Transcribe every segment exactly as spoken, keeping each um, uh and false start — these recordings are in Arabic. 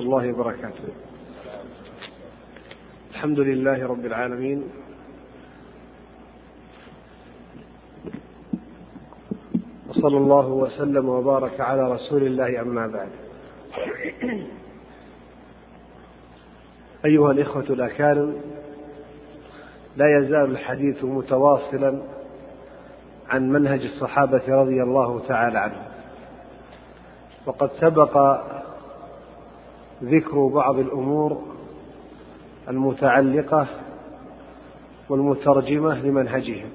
الله وبركاته. الحمد لله رب العالمين، وصلى الله وسلم وبارك على رسول الله، أما بعد. أيها الإخوة الأكارم، لا يزال الحديث متواصلا عن منهج الصحابة رضي الله تعالى عنهم، وقد سبق ذكر بعض الأمور المتعلقة والمترجمة لمنهجهم.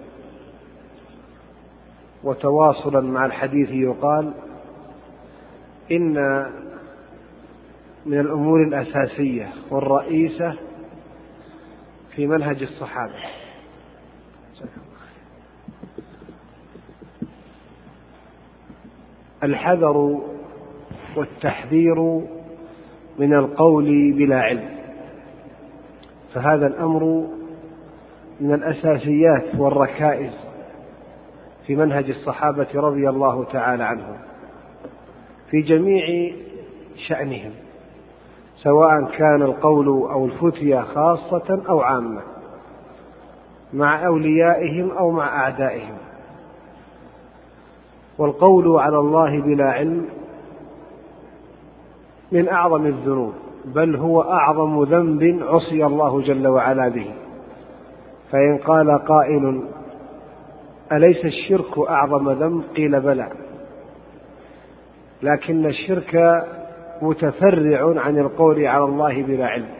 وتواصلا مع الحديث يقال إن من الأمور الأساسية والرئيسة في منهج الصحابة الحذر والتحذير من القول بلا علم، فهذا الأمر من الأساسيات والركائز في منهج الصحابة رضي الله تعالى عنهم في جميع شأنهم، سواء كان القول أو الفتية خاصة أو عامة، مع أوليائهم أو مع أعدائهم. والقول على الله بلا علم من أعظم الذنوب، بل هو أعظم ذنب عصي الله جل وعلا به. فإن قال قائل: أليس الشرك أعظم ذنب؟ قيل: بلى، لكن الشرك متفرع عن القول على الله بلا علم.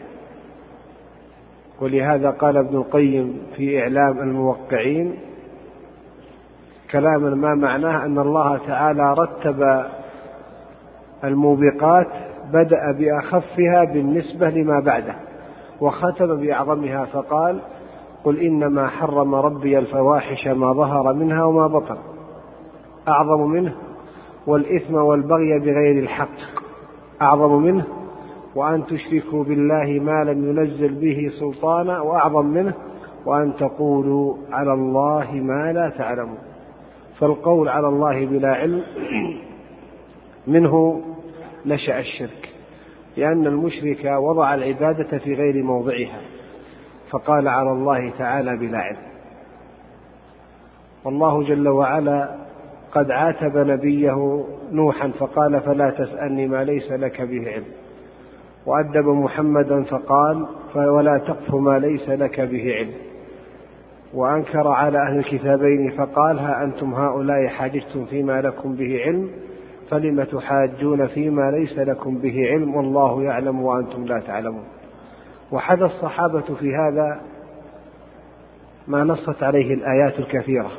ولهذا قال ابن القيم في إعلام الموقعين كلاما ما معناه أن الله تعالى رتب الموبقات، بدأ بأخفها بالنسبة لما بعده، وختم بأعظمها فقال: قل إنما حرم ربي الفواحش ما ظهر منها وما بطن، أعظم منه والإثم والبغي بغير الحق، أعظم منه وأن تشركوا بالله ما لم ينزل به سلطانا، وأعظم منه وأن تقولوا على الله ما لا تعلمون. فالقول على الله بلا علم منه نشأ الشرك، لأن المشرك وضع العبادة في غير موضعها، فقال على الله تعالى بلا علم. والله جل وعلا قد عاتب نبيه نوحا فقال: فلا تسألني ما ليس لك به علم. وأدب محمدا فقال: ولا تقف ما ليس لك به علم. وأنكر على أهل الكتابين فقال: ها أنتم هؤلاء حاججتم فيما لكم به علم فلم تحاجون فيما ليس لكم به علم والله يعلم وأنتم لا تعلمون. وحث الصحابة في هذا ما نصت عليه الآيات الكثيرة،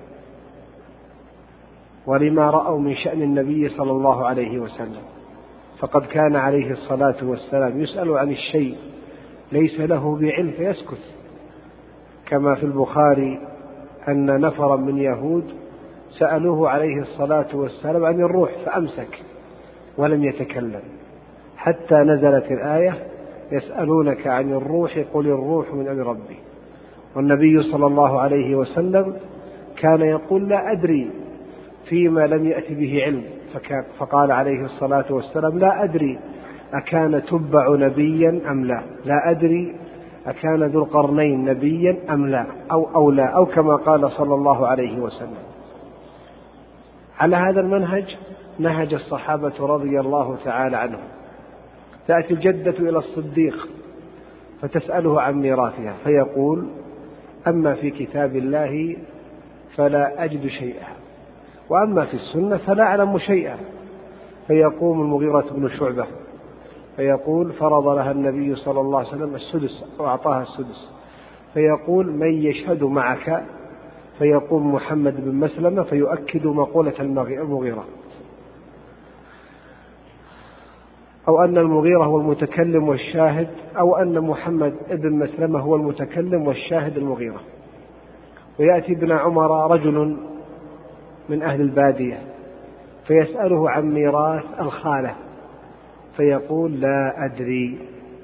ولما رأوا من شأن النبي صلى الله عليه وسلم، فقد كان عليه الصلاة والسلام يسأل عن الشيء ليس له بعلم فيسكت، كما في البخاري أن نفرا من يهود سألوه عليه الصلاة والسلام عن الروح فأمسك ولم يتكلم، حتى نزلت الآية: يسألونك عن الروح قل الروح من أمر ربي. والنبي صلى الله عليه وسلم كان يقول: لا أدري فيما لم يأتي به علم، فقال عليه الصلاة والسلام: لا أدري أكان تبع نبيا أم لا، لا أدري أكان ذو القرنين نبيا أم لا، أو أو لا، أو كما قال صلى الله عليه وسلم. على هذا المنهج نهج الصحابة رضي الله تعالى عنهم. تأتي الجدة إلى الصديق فتسأله عن ميراثها فيقول: أما في كتاب الله فلا أجد شيئا، وأما في السنة فلا أعلم شيئا. فيقوم المغيرة بن شعبة فيقول: فرض لها النبي صلى الله عليه وسلم السدس وأعطاها السدس. فيقول: من يشهد معك؟ فيقوم محمد بن مسلمة فيؤكد مقولة المغيرة، أو أن المغيرة هو المتكلم والشاهد، أو أن محمد بن مسلمة هو المتكلم والشاهد المغيرة. ويأتي ابن عمر رجل من أهل البادية فيسأله عن ميراث الخالة فيقول: لا أدري.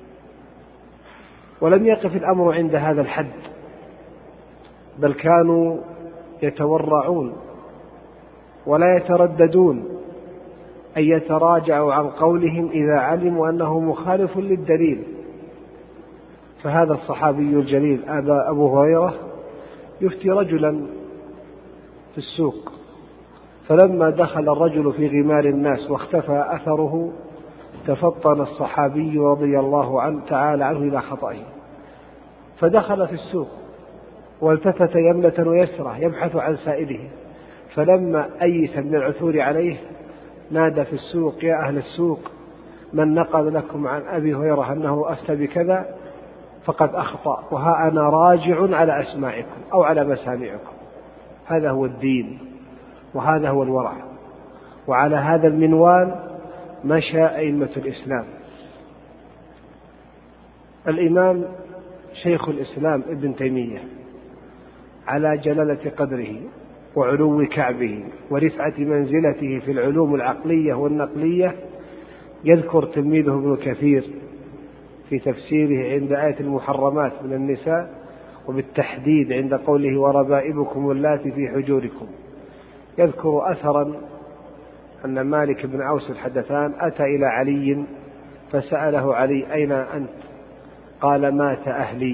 ولم يقف الأمر عند هذا الحد، بل كانوا يتورعون ولا يترددون أن يتراجعوا عن قولهم إذا علموا أنه مخالف للدليل. فهذا الصحابي الجليل أبا أبو هريرة يفتي رجلا في السوق، فلما دخل الرجل في غمار الناس واختفى أثره تفطن الصحابي رضي الله عنه تعالى عنه إلى خطئه، فدخل في السوق والتفت يمنة ويسرة يبحث عن سائله، فلما أيس من العثور عليه نادى في السوق: يا أهل السوق، من نقل لكم عن أبي هريرة أنه أفتى بكذا فقد أخطأ، وها أنا راجع على أسماعكم أو على مسامعكم. هذا هو الدين وهذا هو الورع، وعلى هذا المنوال مشى أئمة الإسلام. الإمام شيخ الإسلام ابن تيمية على جلالة قدره وعلو كعبه ورفعة منزلته في العلوم العقلية والنقلية يذكر تلميذه ابن كثير في تفسيره عند آية المحرمات من النساء، وبالتحديد عند قوله: وربائبكم اللاتي في حجوركم، يذكر أثرا أن مالك بن أوس الحدثان أتى إلى علي فسأله علي: أين أنت؟ قال: مات أهلي.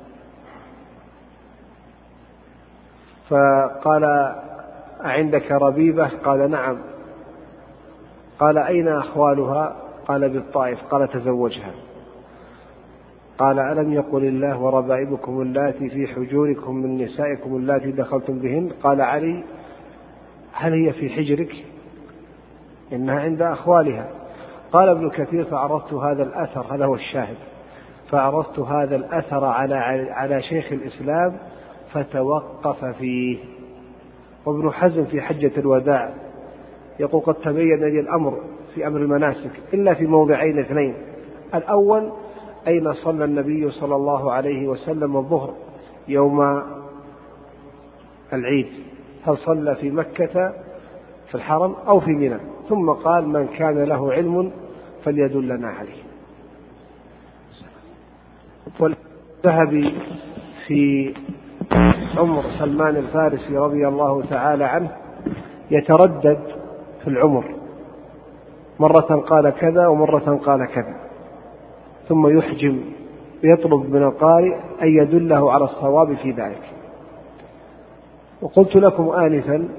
فقال: أعندك ربيبة؟ قال: نعم. قال: أين أخوالها؟ قال: بالطائف. قال: تزوجها. قال: ألم يقل الله: وربائبكم اللاتي في حجوركم من نسائكم اللاتي دخلتم بهن؟ قال علي: هل هي في حجرك؟ إنها عند أخوالها. قال ابن كثير: فعرضت هذا الأثر، هذا هو الشاهد، فعرضت هذا الأثر على على شيخ الإسلام فتوقف فيه. وابن حزم في حجة الوداع يقول: قد تبين لي الأمر في أمر المناسك إلا في موضعين اثنين: الأول أين صلى النبي صلى الله عليه وسلم الظهر يوم العيد، هل صلى في مكة في الحرم أو في منى؟ ثم قال: من كان له علم فليدلنا عليه. والذهبي في عمر سلمان الفارسي رضي الله تعالى عنه يتردد في العمر، مرة قال كذا ومرة قال كذا، ثم يحجم ويطلب من القارئ أن يدله على الصواب في ذلك. وقلت لكم آنفا: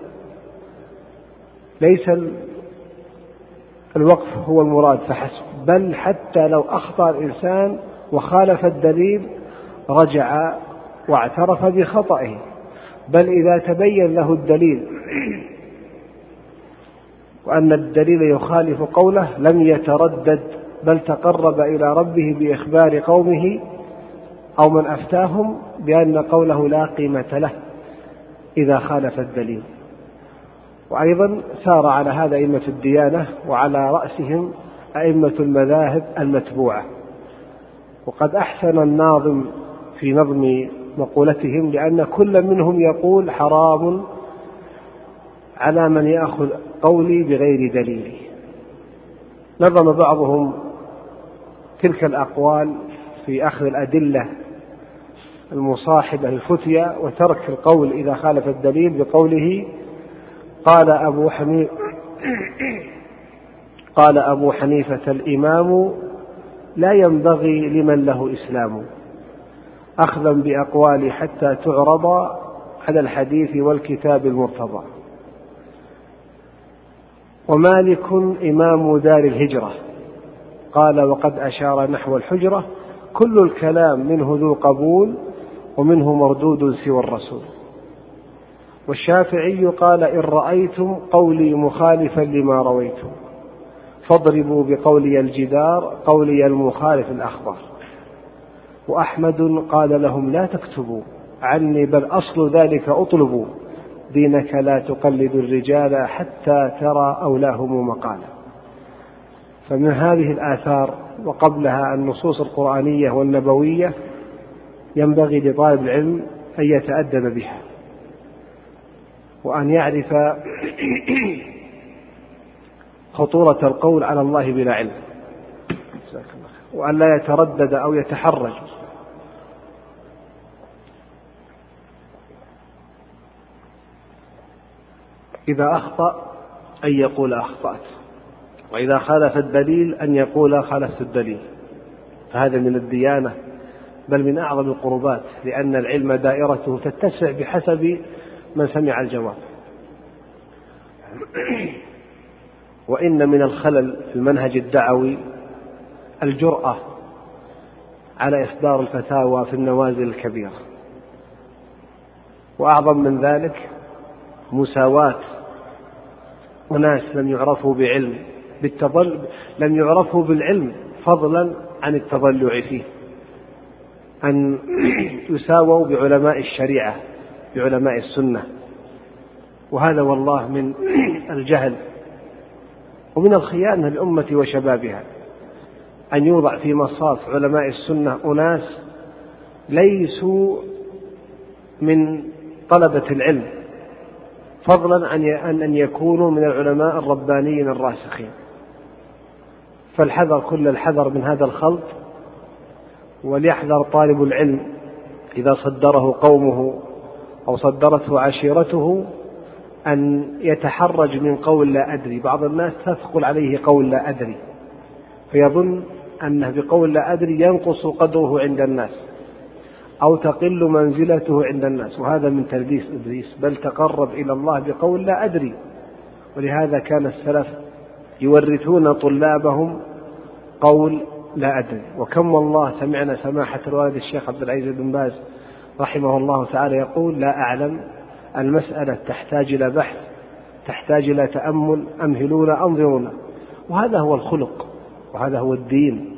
ليس الوقف هو المراد فحسب، بل حتى لو أخطأ الإنسان وخالف الدليل رجع واعترف بخطئه، بل إذا تبين له الدليل وأن الدليل يخالف قوله لم يتردد، بل تقرب إلى ربه بإخبار قومه أو من أفتاهم بأن قوله لا قيمة له إذا خالف الدليل. وأيضا سار على هذا أئمة الديانة، وعلى رأسهم أئمة المذاهب المتبوعة. وقد أحسن الناظم في نظم مقولتهم، لأن كل منهم يقول: حرام على من يأخذ قولي بغير دليل. نظم بعضهم تلك الأقوال في أخذ الأدلة المصاحبة الفتية وترك القول إذا خالف الدليل بقوله: قال أبو حنيفة قال أبو حنيفة الإمام لا ينبغي لمن له إسلام، أخذا بأقوال حتى تعرض على الحديث والكتاب المرتضى. ومالك إمام دار الهجرة قال وقد أشار نحو الحجرة: كل الكلام منه ذو قبول ومنه مردود سوى الرسول. والشافعي قال: إن رأيتم قولي مخالفا لما رويتم فاضربوا بقولي الجدار قولي المخالف الأخبار. وأحمد قال لهم: لا تكتبوا عني بل أصل ذلك أطلبوا، دينك لا تقلد الرجال حتى ترى أولاهم مقالا. فمن هذه الآثار وقبلها النصوص القرآنية والنبوية ينبغي لطالب العلم أن يتأدب بها، وأن يعرف خطورة القول على الله بلا علم، وأن لا يتردد أو يتحرج. إذا أخطأ أن يقول: أخطأت، وإذا خالف الدليل أن يقول خالفت الدليل، فهذا من الديانة بل من أعظم القربات، لأن العلم دائرته تتسع بحسب من سمع الجواب. وإن من الخلل في المنهج الدعوي الجرأة على إصدار الفتاوى في النوازل الكبيرة، وأعظم من ذلك مساواة وناس لم يعرفوا بعلم بالتضل لم يعرفوا بالعلم فضلا عن التضلع فيه، أن يساووا بعلماء الشريعة بعلماء السنة. وهذا والله من الجهل ومن الخيانة للأمة وشبابها، أن يوضع في مصاف علماء السنة أناس ليسوا من طلبة العلم فضلا عن أن يكونوا من العلماء الربانيين الراسخين. فالحذر كل الحذر من هذا الخلط، وليحذر طالب العلم إذا صدره قومه أو صدرته عشيرته أن يتحرج من قول لا أدري. بعض الناس تثقل عليه قول لا أدري فيظن أنه بقول لا أدري ينقص قدره عند الناس أو تقل منزلته عند الناس، وهذا من تلبيس إبليس، بل تقرب إلى الله بقول لا أدري. ولهذا كان السلف يورثون طلابهم قول لا أدري. وكم والله سمعنا سماحة الوالد الشيخ عبد العزيز بن باز رحمه الله تعالى يقول لا أعلم، المسألة تحتاج إلى بحث، تحتاج إلى تأمل، أمهلونا أنظرونا. وهذا هو الخلق وهذا هو الدين.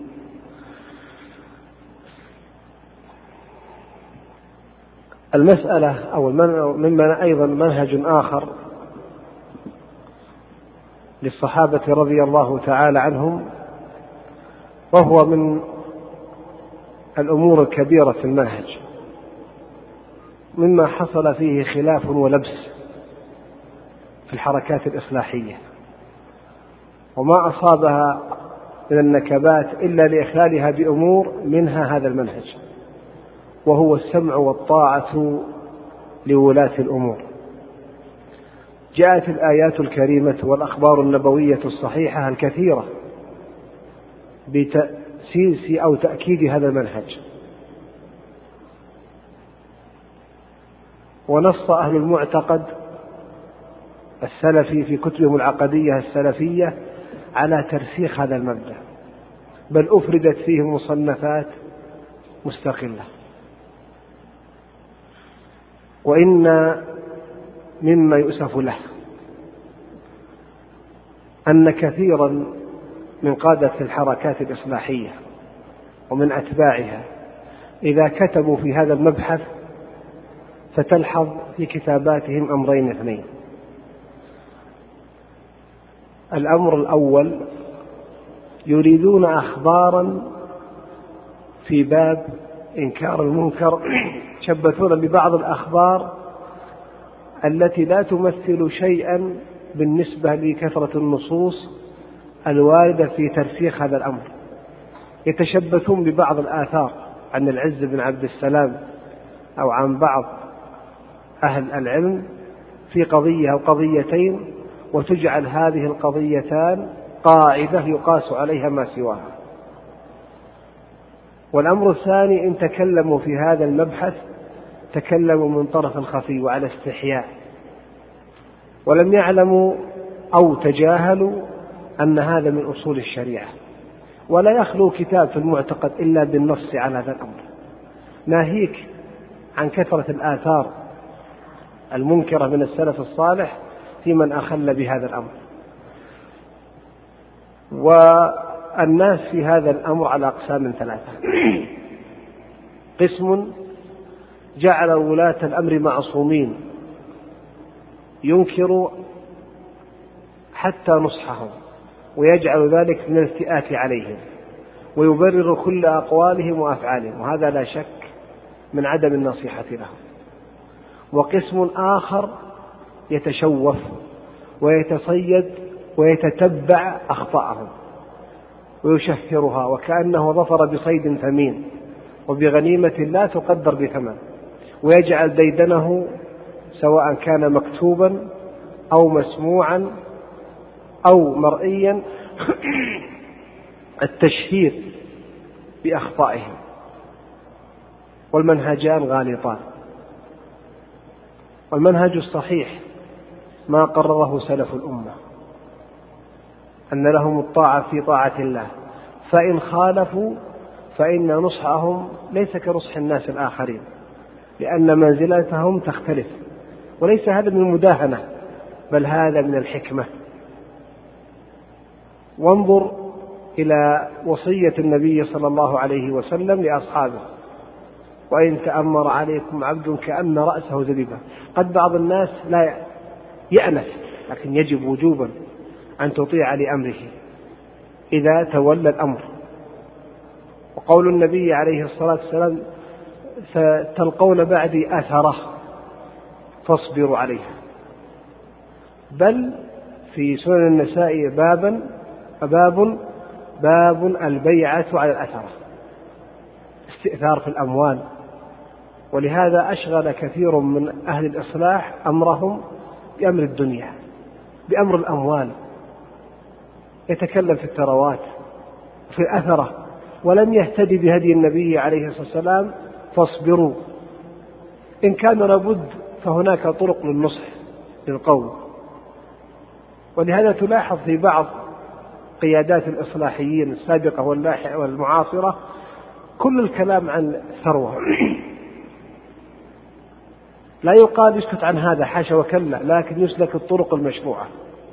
المسألة أو مما أيضا منهج آخر للصحابة رضي الله تعالى عنهم، وهو من الأمور الكبيرة في المنهج، مما حصل فيه خلاف ولبس في الحركات الإصلاحية، وما أصابها من النكبات إلا لإخلالها بأمور منها هذا المنهج، وهو السمع والطاعة لولاة الأمور. جاءت الآيات الكريمة والأخبار النبوية الصحيحة الكثيرة بتأسيس أو تأكيد هذا المنهج، ونص أهل المعتقد السلفي في كتبهم العقدية السلفية على ترسيخ هذا المبدأ، بل أفردت فيه مصنفات مستقلة. وإن مما يؤسف له أن كثيرا من قادة الحركات الإصلاحية ومن أتباعها إذا كتبوا في هذا المبحث فتلحظ في كتاباتهم أمرين اثنين. الأمر الأول، يريدون أخبارا في باب إنكار المنكر، يشبثون ببعض الأخبار التي لا تمثل شيئا بالنسبة لكثرة النصوص الواردة في ترسيخ هذا الأمر. يتشبثون ببعض الآثار عن العز بن عبد السلام أو عن بعض أهل العلم في قضية أو قضيتين، وتجعل هذه القضيتان قاعدة يقاس عليها ما سواها. والأمر الثاني، إن تكلموا في هذا المبحث تكلموا من طرف خفي وعلى استحياء، ولم يعلموا أو تجاهلوا أن هذا من أصول الشريعة. ولا يخلو كتاب في المعتقد إلا بالنص على هذا الأمر، ناهيك عن كثرة الآثار المنكرة من السلف الصالح في من أخل بهذا الأمر. والناس في هذا الأمر على أقسام ثلاثة. قسم جعل ولاة الأمر معصومين، ينكر حتى نصحهم ويجعل ذلك من الافتئات عليهم ويبرر كل أقوالهم وأفعالهم، وهذا لا شك من عدم النصيحة لهم. وقسم آخر يتشوف ويتصيد ويتتبع أخطاءهم ويشهرها وكأنه ظفر بصيد ثمين وبغنيمة لا تقدر بثمن، ويجعل ديدنه سواء كان مكتوبا أو مسموعا أو مرئيا التشهير بأخطائهم، والمنهجان غالطان. والمنهج الصحيح ما قرره سلف الأمة، أن لهم الطاعة في طاعة الله، فإن خالفوا فإن نصحهم ليس كنصح الناس الآخرين، لأن منزلتهم تختلف، وليس هذا من المداهنة بل هذا من الحكمة. وانظر إلى وصية النبي صلى الله عليه وسلم لأصحابه: وإن تأمر عليكم عبد كأن رأسه زبيبة. قد بعض الناس لا يأنس، لكن يجب وجوبا أن تطيع لأمره إذا تولى الأمر. وقول النبي عليه الصلاة والسلام: ستلقون بعدي أثره فاصبروا عليها. بل في سنن النساء بابا باب باب البيعة على الأثرة، استئثار في الأموال. ولهذا أشغل كثير من أهل الإصلاح أمرهم بأمر الدنيا، بأمر الأموال، يتكلم في الثروات في الأثرة، ولم يهتدي بهدي النبي عليه الصلاة والسلام: فاصبروا. إن كان لابد فهناك طرق للنصح للقوم. ولهذا تلاحظ في بعض قيادات الإصلاحيين السابقة والمعاصرة كل الكلام عن ثروة. لا يقال يسكت عن هذا، حاشا وكلا، لكن يسلك الطرق المشروعة.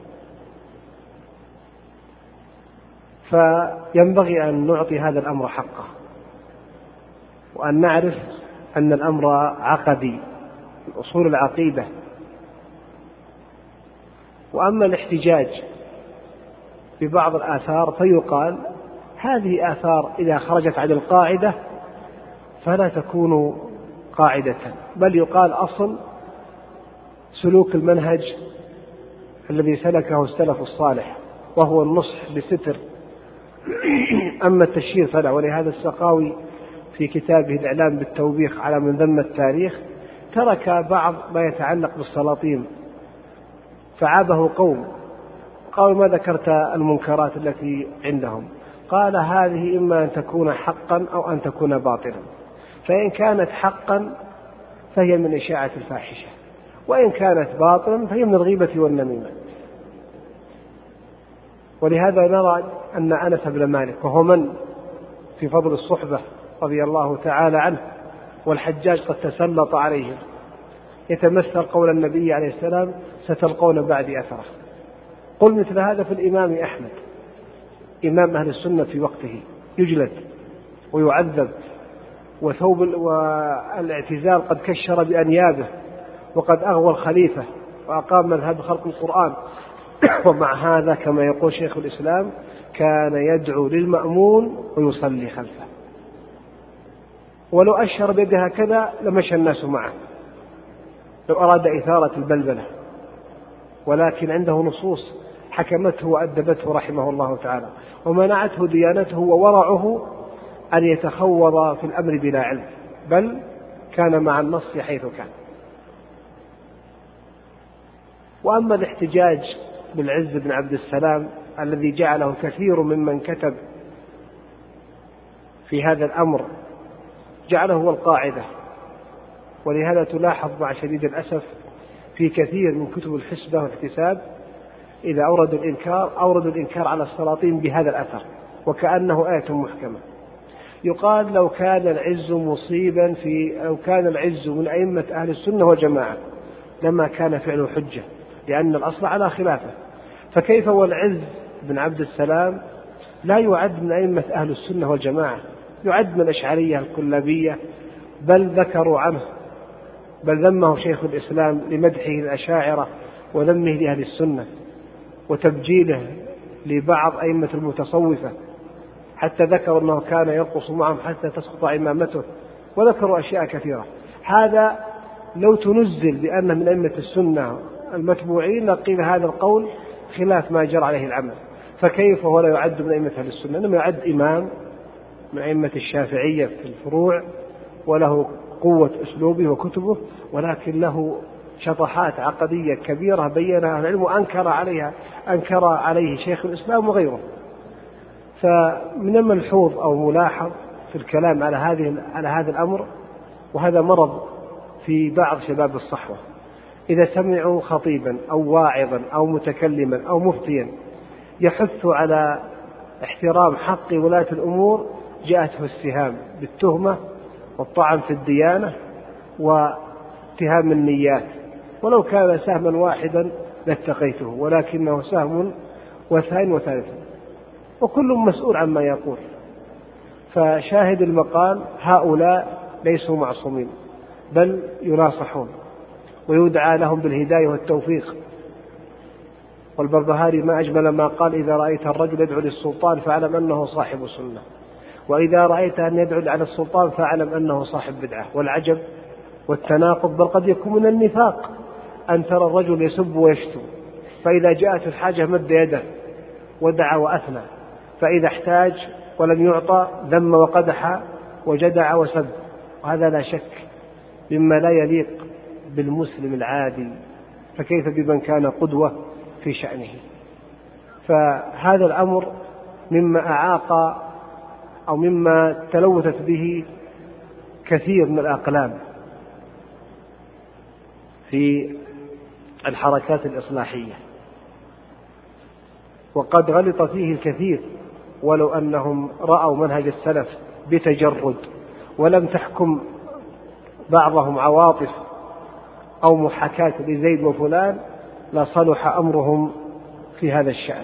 فينبغي أن نعطي هذا الأمر حقه، وأن نعرف أن الأمر عقدي، أصول العقيدة. وأما الاحتجاج ببعض الآثار فيقال هذه آثار إذا خرجت عن القاعدة فلا تكون قاعدة، بل يقال أصل سلوك المنهج الذي سلكه السلف الصالح، وهو النصح بستر. أما التشهير فلا. ولهذا السقاوي في كتابه الإعلام بالتوبيخ على من ذم التاريخ ترك بعض ما يتعلق بالسلاطين، فعابه قوم قالوا: ما ذكرت المنكرات التي عندهم؟ قال: هذه إما أن تكون حقا أو أن تكون باطلا، فإن كانت حقا فهي من إشاعة الفاحشة، وإن كانت باطلا فهي من الغيبة والنميمة. ولهذا نرى أن أنس بن مالك، وهو من في فضل الصحبة رضي الله تعالى عنه، والحجاج قد تسلط عليهم، يتمثل قول النبي عليه السلام: ستلقون بعدي أثره. قل مثل هذا في الإمام أحمد، إمام أهل السنة في وقته، يجلد ويعذب، وثوب والاعتزال قد كشر بأنيابه، وقد أغوى الخليفة وأقام مذهب خلق القرآن. ومع هذا كما يقول شيخ الإسلام: كان يدعو للمأمون ويصلي خلفه، ولو أشهر بيده هكذا لمشى الناس معه لو أراد إثارة البلبلة، ولكن عنده نصوص حكمته وأدبته رحمه الله تعالى، ومنعته ديانته وورعه أن يتخوض في الأمر بلا علم، بل كان مع النص حيث كان. وأما الاحتجاج بالعز بن عبد السلام الذي جعله كثير ممن كتب في هذا الأمر جعله هو القاعدة. ولهذا تلاحظ مع شديد الأسف في كثير من كتب الحسبة والاحتساب إذا أوردوا الإنكار أوردوا الإنكار على السلاطين بهذا الأثر، وكأنه آية محكمة. يقال: لو كان العز مصيبا في لو كان العز من أئمة أهل السنة والجماعة لما كان فعله حجة، لأن الأصل على خلافه. فكيف والعز بن عبد السلام لا يعد من أئمة أهل السنة والجماعة، يعد من الأشعرية الكلابية، بل ذكروا عنه بل ذمه شيخ الإسلام لمدحه الأشاعرة وذمه لأهل السنة وتبجيله لبعض أئمة المتصوفة، حتى ذكروا أنه كان يرقص معهم حتى تسقط عمامته، وذكروا أشياء كثيرة. هذا لو تنزل بأنه من أئمة السنة المتبوعين لقيل هذا القول خلاف ما جرى عليه العمل، فكيف هو لا يعد من أئمة أهل السنة؟ إنما يعد إمام من أئمة الشافعية في الفروع، وله قوة أسلوبه وكتبه، ولكن له شطحات عقدية كبيرة بينها العلم وأنكر عليها أنكر عليه شيخ الإسلام وغيره. فمن الملحوظ أو ملاحظ في الكلام على هذه على هذا الأمر، وهذا مرض في بعض شباب الصحوة، إذا سمعوا خطيبا أو واعظا أو متكلما أو مفتيا يحث على احترام حق ولاة الأمور، جاءته السهام بالتهمة والطعن في الديانة واتهام النيات، ولو كان سهما واحدا لاتقيته، ولكنه سهم وثاني وثالث، وكل مسؤول عما يقول. فشاهد المقال هؤلاء ليسوا معصومين، بل يناصحون ويدعى لهم بالهداية والتوفيق. والبربهاري ما أجمل ما قال: إذا رأيت الرجل يدعو للسلطان فاعلم أنه صاحب سنة، وإذا رأيت أن يدعو على السلطان فاعلم أنه صاحب بدعة. والعجب والتناقض، بل قد يكون من النفاق أن ترى الرجل يسب ويشتم، فإذا جاءت الحاجة مد يده ودعا وأثنى، فإذا احتاج ولم يعطى ذم وقدح وجدع وسب. وهذا لا شك مما لا يليق بالمسلم العادي، فكيف بمن كان قدوة في شأنه؟ فهذا الأمر مما أعاق أو مما تلوثت به كثير من الأقلام في الحركات الإصلاحية، وقد غلط فيه الكثير، ولو أنهم رأوا منهج السلف بتجرد ولم تحكم بعضهم عواطف أو محاكاة لزيد وفلان لصلح أمرهم في هذا الشأن.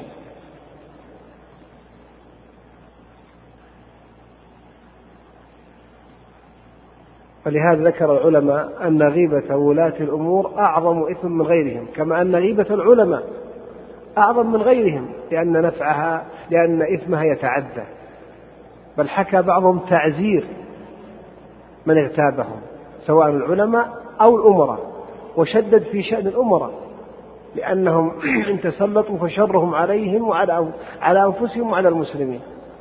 ولهذا ذكر العلماء أن غيبة ولاة الأمور أعظم إثم من غيرهم، كما أن غيبة العلماء أعظم من غيرهم، لأن نفعها لأن إثمها يتعدى. بل حكى بعضهم تعزير من اغتابهم سواء العلماء أو الأمراء، وشدد في شأن الأمراء لأنهم إن تسلطوا فشرهم عليهم وعلى على أنفسهم وعلى المسلمين.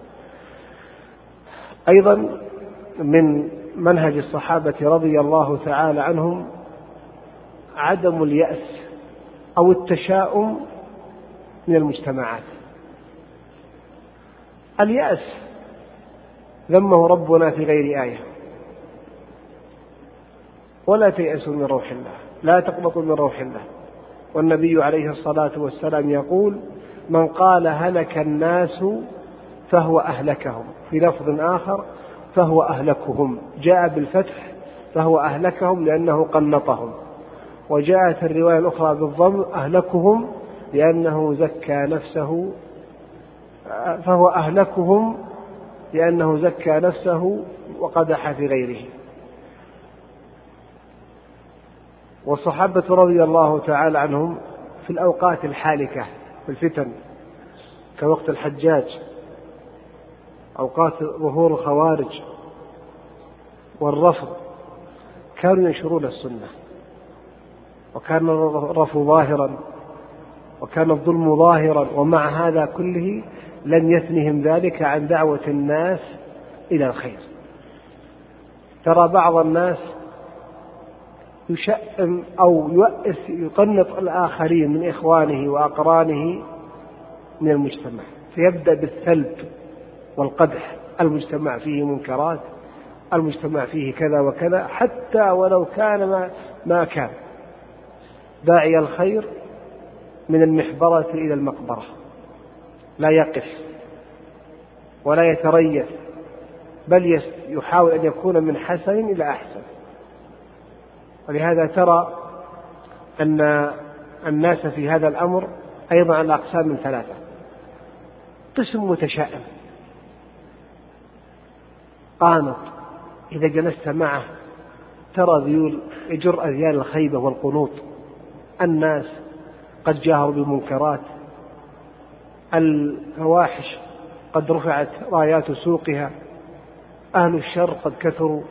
أيضا من منهج الصحابة رضي الله تعالى عنهم عدم اليأس أو التشاؤم من المجتمعات. اليأس ذمه ربنا في غير آية: ولا تيأسوا من روح الله، لا تقنطوا من روح الله. والنبي عليه الصلاة والسلام يقول: من قال هلك الناس فهو أهلكهم، في لفظ آخر فهو أهلكهم، جاء بالفتح فهو أهلكهم لأنه قنطهم، وجاءت الرواية الأخرى بالضم أهلكهم لأنه زكى نفسه، فهو أهلكهم لأنه زكى نفسه وقدح في غيره. والصحابة رضي الله تعالى عنهم في الأوقات الحالكة في الفتن كوقت الحجاج، أوقات ظهور الخوارج والرفض، كانوا ينشرون السنة، وكان الرفض ظاهرا وكان الظلم ظاهرا، ومع هذا كله لم يثنهم ذلك عن دعوة الناس إلى الخير. ترى بعض الناس يشأم أو يؤس يقنط الآخرين من إخوانه وأقرانه من المجتمع، فيبدأ بالسلب والقدح: المجتمع فيه منكرات، المجتمع فيه كذا وكذا، حتى ولو كان ما, ما كان. داعي الخير من المحبرة إلى المقبرة، لا يقف ولا يتريث، بل يحاول أن يكون من حسن إلى أحسن. ولهذا ترى أن الناس في هذا الأمر أيضا على أقسام من ثلاثة: قسم متشائم قانط، إذا جلست معه ترى ذيول يجر أذيال الخيبة والقنوط، الناس قد جاهروا بالمنكرات، الفواحش قد رفعت رايات سوقها، أهل الشر قد كثروا،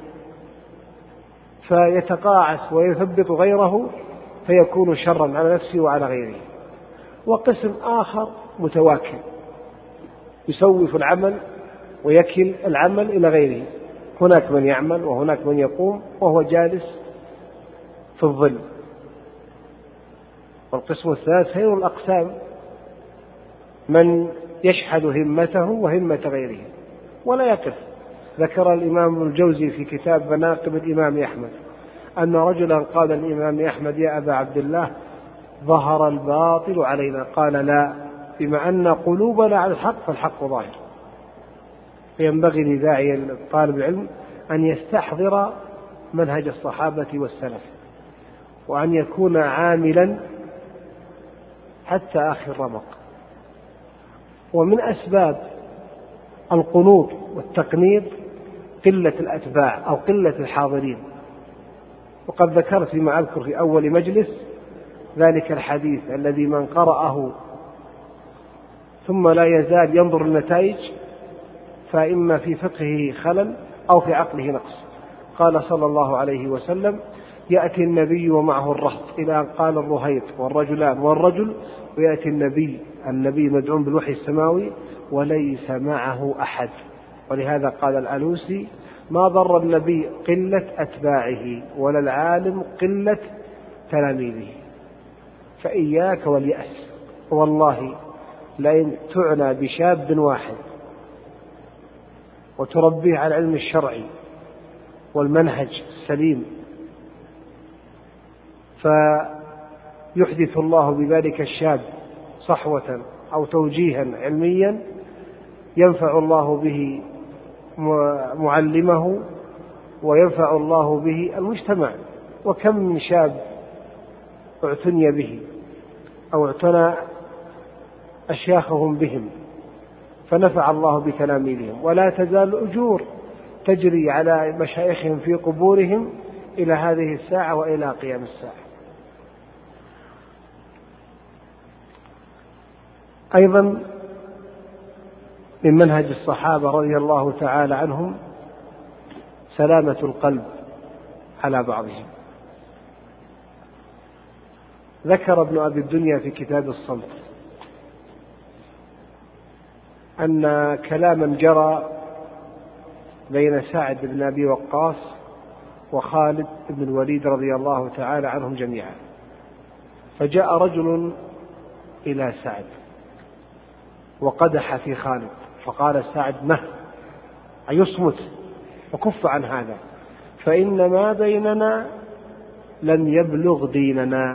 فيتقاعس ويثبط غيره فيكون شرا على نفسه وعلى غيره. وقسم آخر متواكل يسوف العمل ويكل العمل إلى غيره، هناك من يعمل وهناك من يقوم وهو جالس في الظل. والقسم الثالث خير الأقسام: من يشحذ همته وهمة غيره ولا يقف. ذكر الإمام ابن الجوزي في كتاب مناقب الإمام أحمد أن رجلا قال للإمام أحمد: يا أبا عبد الله، ظهر الباطل علينا. قال: لا، بما أن قلوبنا على الحق فالحق ظاهر. فينبغي لداعي طالب العلم أن يستحضر منهج الصحابة والسلف، وأن يكون عاملا حتى آخر رمق. ومن أسباب القنوط والتقنيط قلة الأتباع أو قلة الحاضرين. وقد ذكرت فيما أذكر في أول مجلس ذلك الحديث الذي من قرأه ثم لا يزال ينظر النتائج فإما في فقهه خلل أو في عقله نقص. قال صلى الله عليه وسلم: يأتي النبي ومعه الرهط، إلى أن قال الرهيط والرجلان والرجل، ويأتي النبي النبي مدعوم بالوحي السماوي وليس معه أحد. ولهذا قال الألوسي: ما ضر النبي قلة أتباعه ولا العالم قلة تلاميذه. فإياك واليأس، والله لئن تعنى بشاب واحد وتربيه على العلم الشرعي والمنهج السليم فيحدث الله بذلك الشاب صحوة أو توجيها علميا ينفع الله به معلمه وينفع الله به المجتمع. وكم من شاب اعتني به أو اعتنى أشياخهم بهم فنفع الله بتلاميذهم، ولا تزال أجور تجري على مشايخهم في قبورهم إلى هذه الساعة وإلى قيام الساعة. أيضا من منهج الصحابة رضي الله تعالى عنهم سلامة القلب على بعضهم. ذكر ابن أبي الدنيا في كتاب الصمت أن كلاما جرى بين سعد بن أبي وقاص وخالد بن الوليد رضي الله تعالى عنهم جميعا. فجاء رجل إلى سعد وقدح في خالد، فقال سعد: مه أيصمت وكف عن هذا، فإن ما بيننا لم يبلغ ديننا.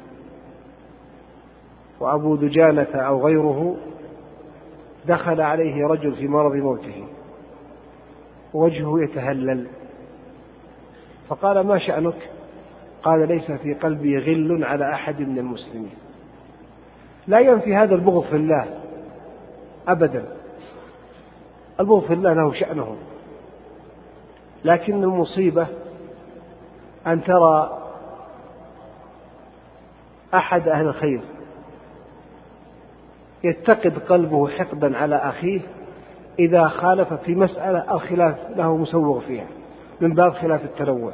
وأبو دجانة أو غيره دخل عليه رجل في مرض موته وجهه يتهلل، فقال: ما شأنك؟ قال: ليس في قلبي غل على أحد من المسلمين. لا ينفي هذا البغض في الله أبدا، البغض في الله له شأنه، لكن المصيبة أن ترى أحد أهل الخير يتقد قلبه حقدا على أخيه إذا خالف في مسألة الخلاف له مسوغ فيها من باب خلاف التنوع.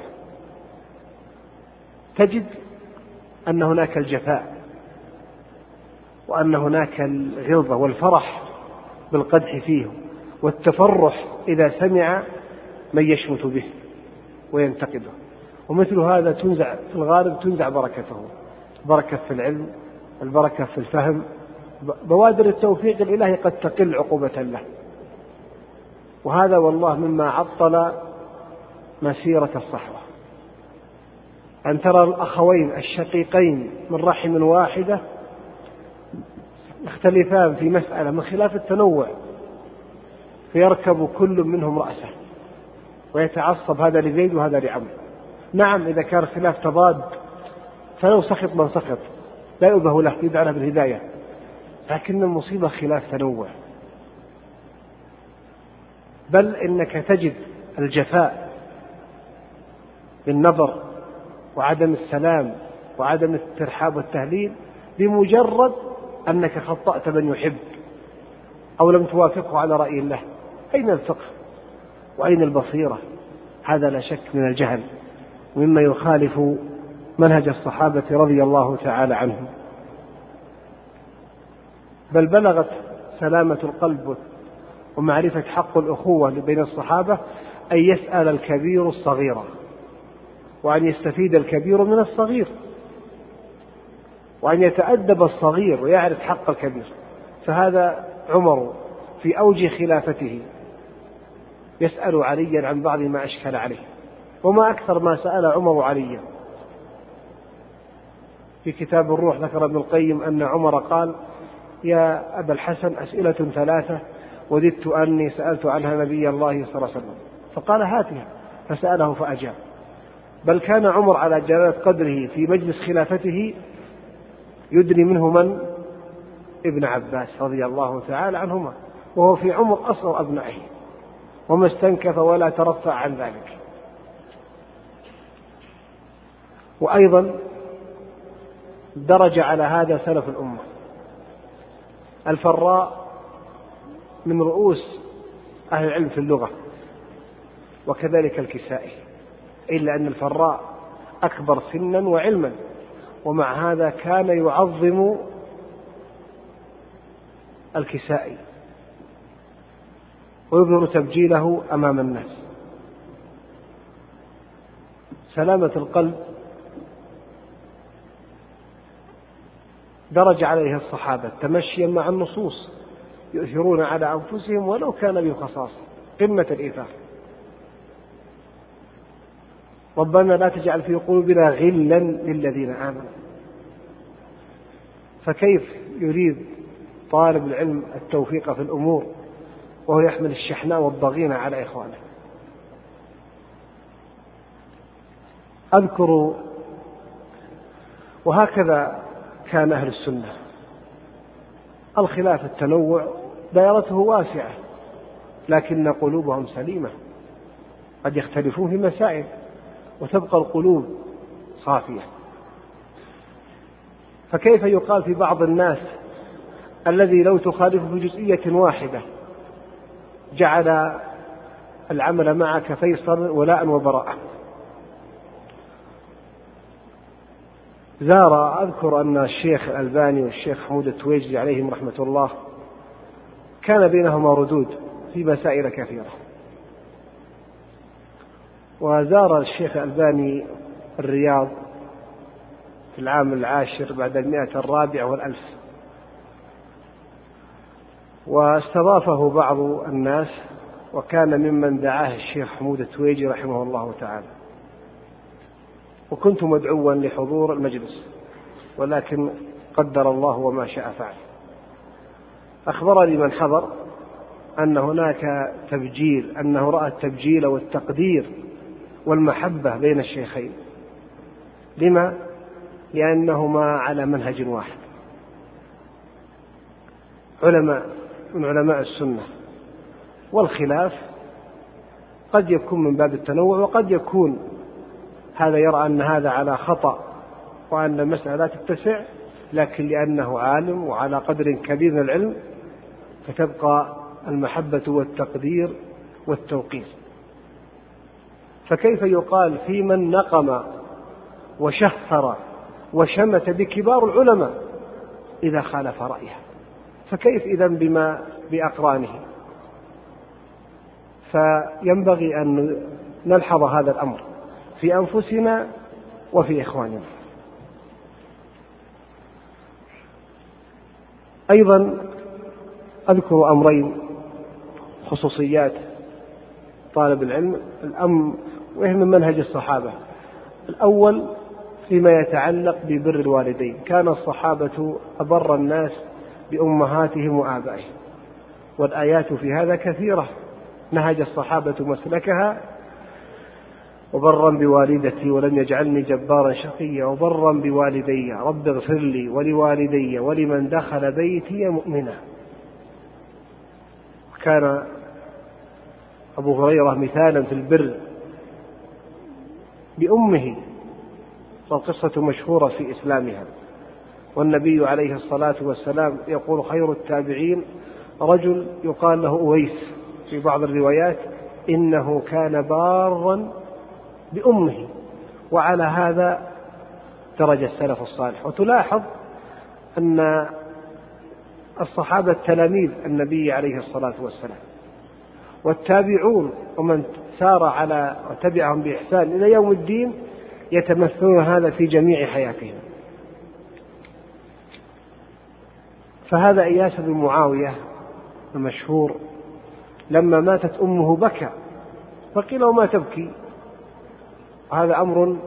تجد أن هناك الجفاء وأن هناك الغلظة والفرح بالقدح فيه والتفرح إذا سمع من يشمت به وينتقده. ومثل هذا تنزع في الغالب تنزع بركته، بركة في العلم، البركة في الفهم، بوادر التوفيق الإلهي قد تقل عقوبة له. وهذا والله مما عطل مسيرة الصحوة، أن ترى الأخوين الشقيقين من رحم واحدة يختلفان في مسألة من خلاف التنوع فيركب كل منهم رأسه ويتعصب هذا لزيد وهذا لعمرو. نعم إذا كان خلاف تضاد فلو سخط من سخط لا يؤبه له، يدعى له بالهداية، لكن المصيبة خلاف تنوع. بل إنك تجد الجفاء بالنظر وعدم السلام وعدم الترحاب والتهليل بمجرد أنك خطأت من يحب أو لم توافقه على رأي الله. أين الفقه وأين البصيرة؟ هذا لا شك من الجهل ومما يخالف منهج الصحابة رضي الله تعالى عنهم. بل بلغت سلامة القلب ومعرفة حق الأخوة بين الصحابة أن يسأل الكبير الصغير وأن يستفيد الكبير من الصغير وأن يتأدب الصغير ويعرف حق الكبير. فهذا عمر في أوج خلافته يسأل عليا عن بعض ما أشكل عليه، وما أكثر ما سأل عمر عليا. في كتاب الروح ذكر ابن القيم أن عمر قال: يا أبا الحسن أسئلة ثلاثة وددت أني سألت عنها نبي الله صلى الله عليه وسلم، فقال: هاتها، فسأله فأجاب. بل كان عمر على جلالة قدره في مجلس خلافته يدري منه من؟ ابن عباس رضي الله تعالى عنهما، وهو في عمر أصغر أبنائه، وما استنكف ولا ترفع عن ذلك. وأيضا درج على هذا سلف الأمة. الفراء من رؤوس أهل العلم في اللغة، وكذلك الكسائي، إلا أن الفراء أكبر سنا وعلما، ومع هذا كان يعظم الكسائي ويظهر تبجيله أمام الناس. سلامة القلب درج عليه الصحابة تمشيا مع النصوص، يؤثرون على أنفسهم ولو كان بهم خصاصة، قمة الإيثار. ربنا لا تجعل في قلوبنا غلا للذين آمنوا. فكيف يريد طالب العلم التوفيق في الأمور وهو يحمل الشحناء والضغينة على إخوانه؟ أذكر، وهكذا كان أهل السنة، الخلاف التنوع دائرته واسعة، لكن قلوبهم سليمة. قد يختلفون في مسائل وتبقى القلوب صافية. فكيف يقال في بعض الناس الذي لو تخالفه في جزئية واحدة جعل العمل معك فيصل ولاء وبراء؟ زار أذكر أن الشيخ الألباني والشيخ حمود التويجري عليهم رحمة الله كان بينهما ردود في مسائل كثيرة. وزار الشيخ الألباني الرياض في العام العاشر بعد المئة الرابعة والألف، واستضافه بعض الناس، وكان ممن دعاه الشيخ حمود التويجري رحمه الله تعالى، وكنت مدعوا لحضور المجلس، ولكن قدر الله وما شاء فعل. أخبرني من حضر أن هناك تبجيل، أنه رأى التبجيل والتقدير والمحبة بين الشيخين. لما؟ لأنهما على منهج واحد، علماء من علماء السنة. والخلاف قد يكون من باب التنوع، وقد يكون هذا يرى أن هذا على خطأ وأن المسألة لا تتسع، لكن لأنه عالم وعلى قدر كبير من العلم فتبقى المحبة والتقدير والتوقير. فكيف يقال في من نقم وشهر وشمت بكبار العلماء إذا خالف رأيه؟ فكيف إذن بما بأقرانه؟ فينبغي أن نلحظ هذا الأمر في أنفسنا وفي إخواننا. أيضا أذكر أمرين خصوصيات طالب العلم الأمر وهم من منهج الصحابة. الأول فيما يتعلق ببر الوالدين، كان الصحابة أبر الناس بأمهاتهم وآبائهم، والآيات في هذا كثيرة، نهج الصحابة مسلكها: وبرا بوالدتي ولم يجعلني جبارا شقيا وبرا بوالدي رب اغفر لي ولوالدي ولمن دخل بيتي مؤمنا. كان أبو هريرة مثالا في البر بأمه، والقصة مشهورة في إسلامها. والنبي عليه الصلاة والسلام يقول: خير التابعين رجل يقال له أويس في بعض الروايات، إنه كان بارا بأمه. وعلى هذا درج السلف الصالح. وتلاحظ أن الصحابة تلاميذ النبي عليه الصلاة والسلام، والتابعون ومن سار على وتبعهم بإحسان إلى يوم الدين يتمثلون هذا في جميع حياتهم. فهذا إياس بن معاوية المشهور لما ماتت أمه بكى، فقيل له ما تبكي؟ هذا أمر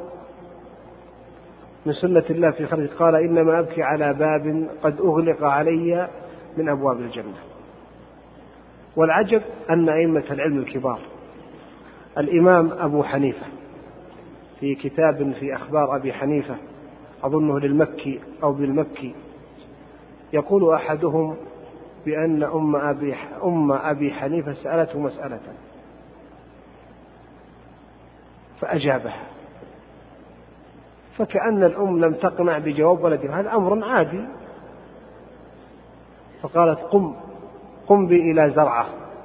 من سنة الله في خلقه، قال إنما أبكي على باب قد أغلق علي من أبواب الجنة. والعجب أن أئمة العلم الكبار، الإمام أبو حنيفة في كتاب في أخبار أبي حنيفة أظنه للمكي أو بالمكي، يقول أحدهم بأن أم أبي, أم أبي حنيفة سألته مسألة فأجابها، فكأن الأم لم تقنع بجواب ولدها، هذا أمر عادي، فقالت قم قم بي إلى زرعة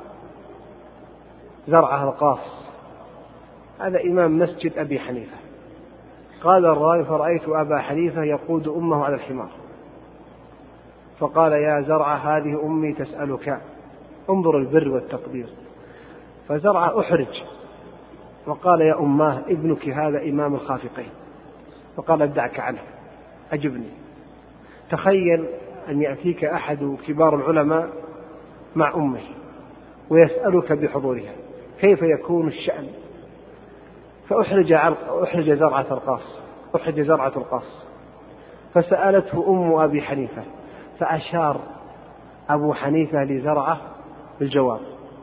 زرعة القاص، هذا إمام مسجد أبي حنيفة. قال الراوي فرأيت أبا حنيفة يقود أمه على الحمار، فقال يا زرعة هذه أمي تسألك، انظر البر والتقدير. فزرعة أحرج وقال يا أماه ابنك هذا إمام الخافقين، فقال ادعك عنه أجبني. تخيل أن يأتيك أحد كبار العلماء مع أمه ويسألك بحضورها، كيف يكون الشأن؟ فأحرج أحرج زرعة القاص أحرج زرعة القاص فسألته أم أبي حنيفة، فأشار أبو حنيفة لزرعة بالجواب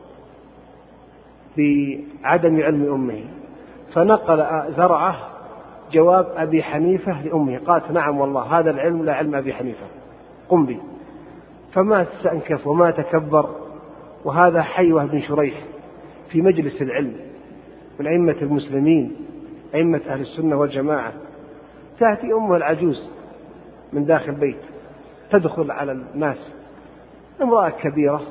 بعدم علم أمه، فنقل زرعة جواب أبي حنيفة لأمه، قالت نعم والله هذا العلم لا علم أبي حنيفة، قم بي. فما استنكف وما تكبر، وهذا حيوة بن شريح في مجلس العلم من أئمة المسلمين أئمة أهل السنة والجماعة، تأتي أمه العجوز من داخل بيت تدخل على الناس، امرأة كبيرة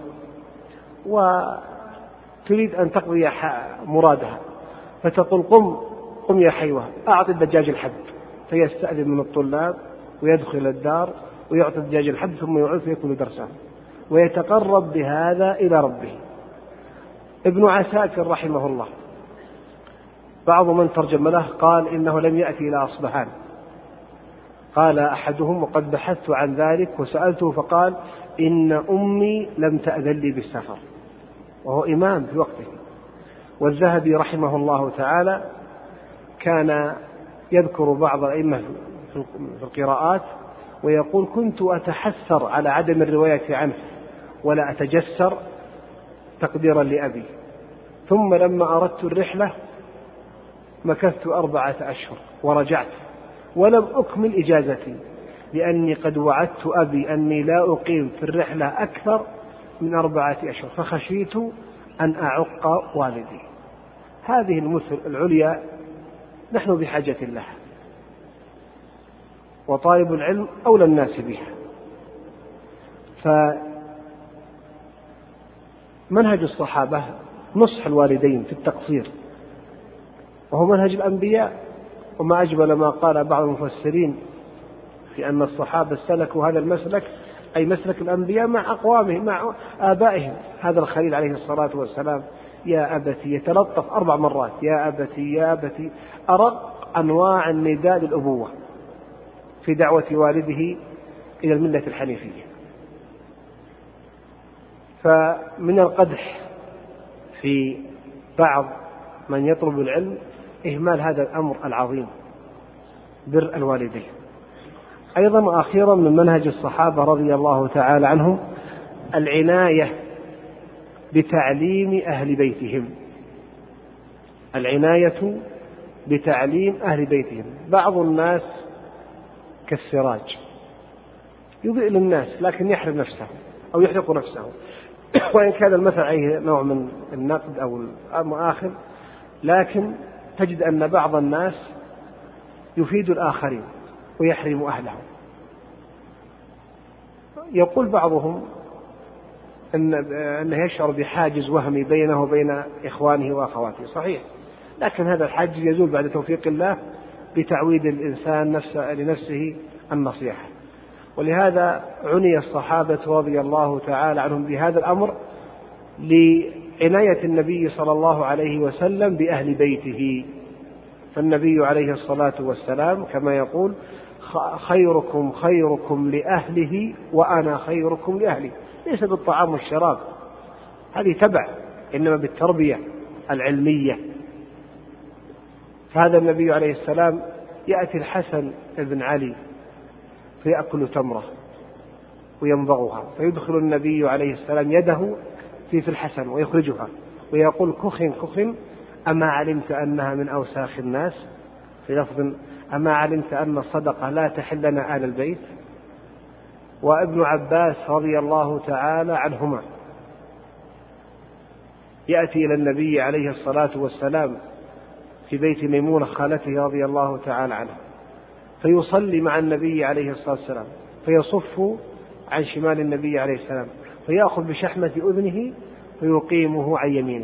وتريد أن تقضي مرادها، فتقول قم قم يا حيوة أعطي الدجاج الحب، فيستأذن من الطلاب ويدخل الدار ويعطي الدجاج الحب ثم يعود فيكون درسه ويتقرب بهذا إلى ربه. ابن عساكر رحمه الله بعض من ترجم له قال إنه لم يأتي إلى أصبهان، قال أحدهم وقد بحثت عن ذلك وسألته فقال إن أمي لم تأذن لي بالسفر، وهو إمام في وقته. والذهبي رحمه الله تعالى كان يذكر بعض الأئمة في القراءات ويقول كنت أتحسر على عدم الرواية عنه ولا أتجسر تقديرا لأبي، ثم لما أردت الرحلة مكثت أربعة أشهر ورجعت ولم أكمل إجازتي، لأني قد وعدت أبي أني لا أقيم في الرحلة أكثر من أربعة أشهر، فخشيت أن أعق والدي. هذه المثل العليا نحن بحاجة لها، وطالب العلم أولى الناس بها. فمنهج الصحابة نصح الوالدين في التقصير، وهو منهج الأنبياء، وما أجمل ما قال بعض المفسرين في أن الصحابة سلكوا هذا المسلك أي مسلك الأنبياء مع أقوامهم مع آبائهم. هذا الخليل عليه الصلاة والسلام يا أبتي يتلطف أربع مرات يا أبتي يا أبتي، أرق أنواع النداء للأبوة في دعوة والده إلى الملة الحنيفية. فمن القدح في بعض من يطلب العلم إهمال هذا الأمر العظيم بر الوالدين. أيضا وأخيرا من منهج الصحابة رضي الله تعالى عنهم العناية بتعليم أهل بيتهم العناية بتعليم أهل بيتهم. بعض الناس كالسراج يضيء للناس لكن يحرم نفسه أو يحرق نفسه، وإن كان المثل عليه نوع من النقد أو المؤاخذ، لكن تجد أن بعض الناس يفيد الآخرين ويحرم أهله. يقول بعضهم أن أنه يشعر بحاجز وهمي بينه وبين إخوانه وأخواته، صحيح، لكن هذا الحاجز يزول بعد توفيق الله بتعويد الإنسان نفسه لنفسه النصيحة. ولهذا عني الصحابة رضي الله تعالى عنهم بهذا الأمر لعناية النبي صلى الله عليه وسلم بأهل بيته. فالنبي عليه الصلاة والسلام كما يقول خيركم خيركم لأهله وأنا خيركم لأهلي، ليس بالطعام والشراب هذه تبع، إنما بالتربية العلمية. فهذا النبي عليه السلام يأتي الحسن بن علي فيأكل تمرة ويمضغها، فيدخل النبي عليه السلام يده في الحسن ويخرجها ويقول كخ كخ أما علمت أنها من أوساخ الناس، في لفظ أما علمت أن الصدقة لا تحل لنا آل البيت. وابن عباس رضي الله تعالى عنهما يأتي إلى النبي عليه الصلاة والسلام في بيت ميمونة خالته رضي الله تعالى عنها، فيصلي مع النبي عليه الصلاة والسلام، فيصف عن شمال النبي عليه السلام، فيأخذ بشحمة أذنه فيقيمه عن يمينه.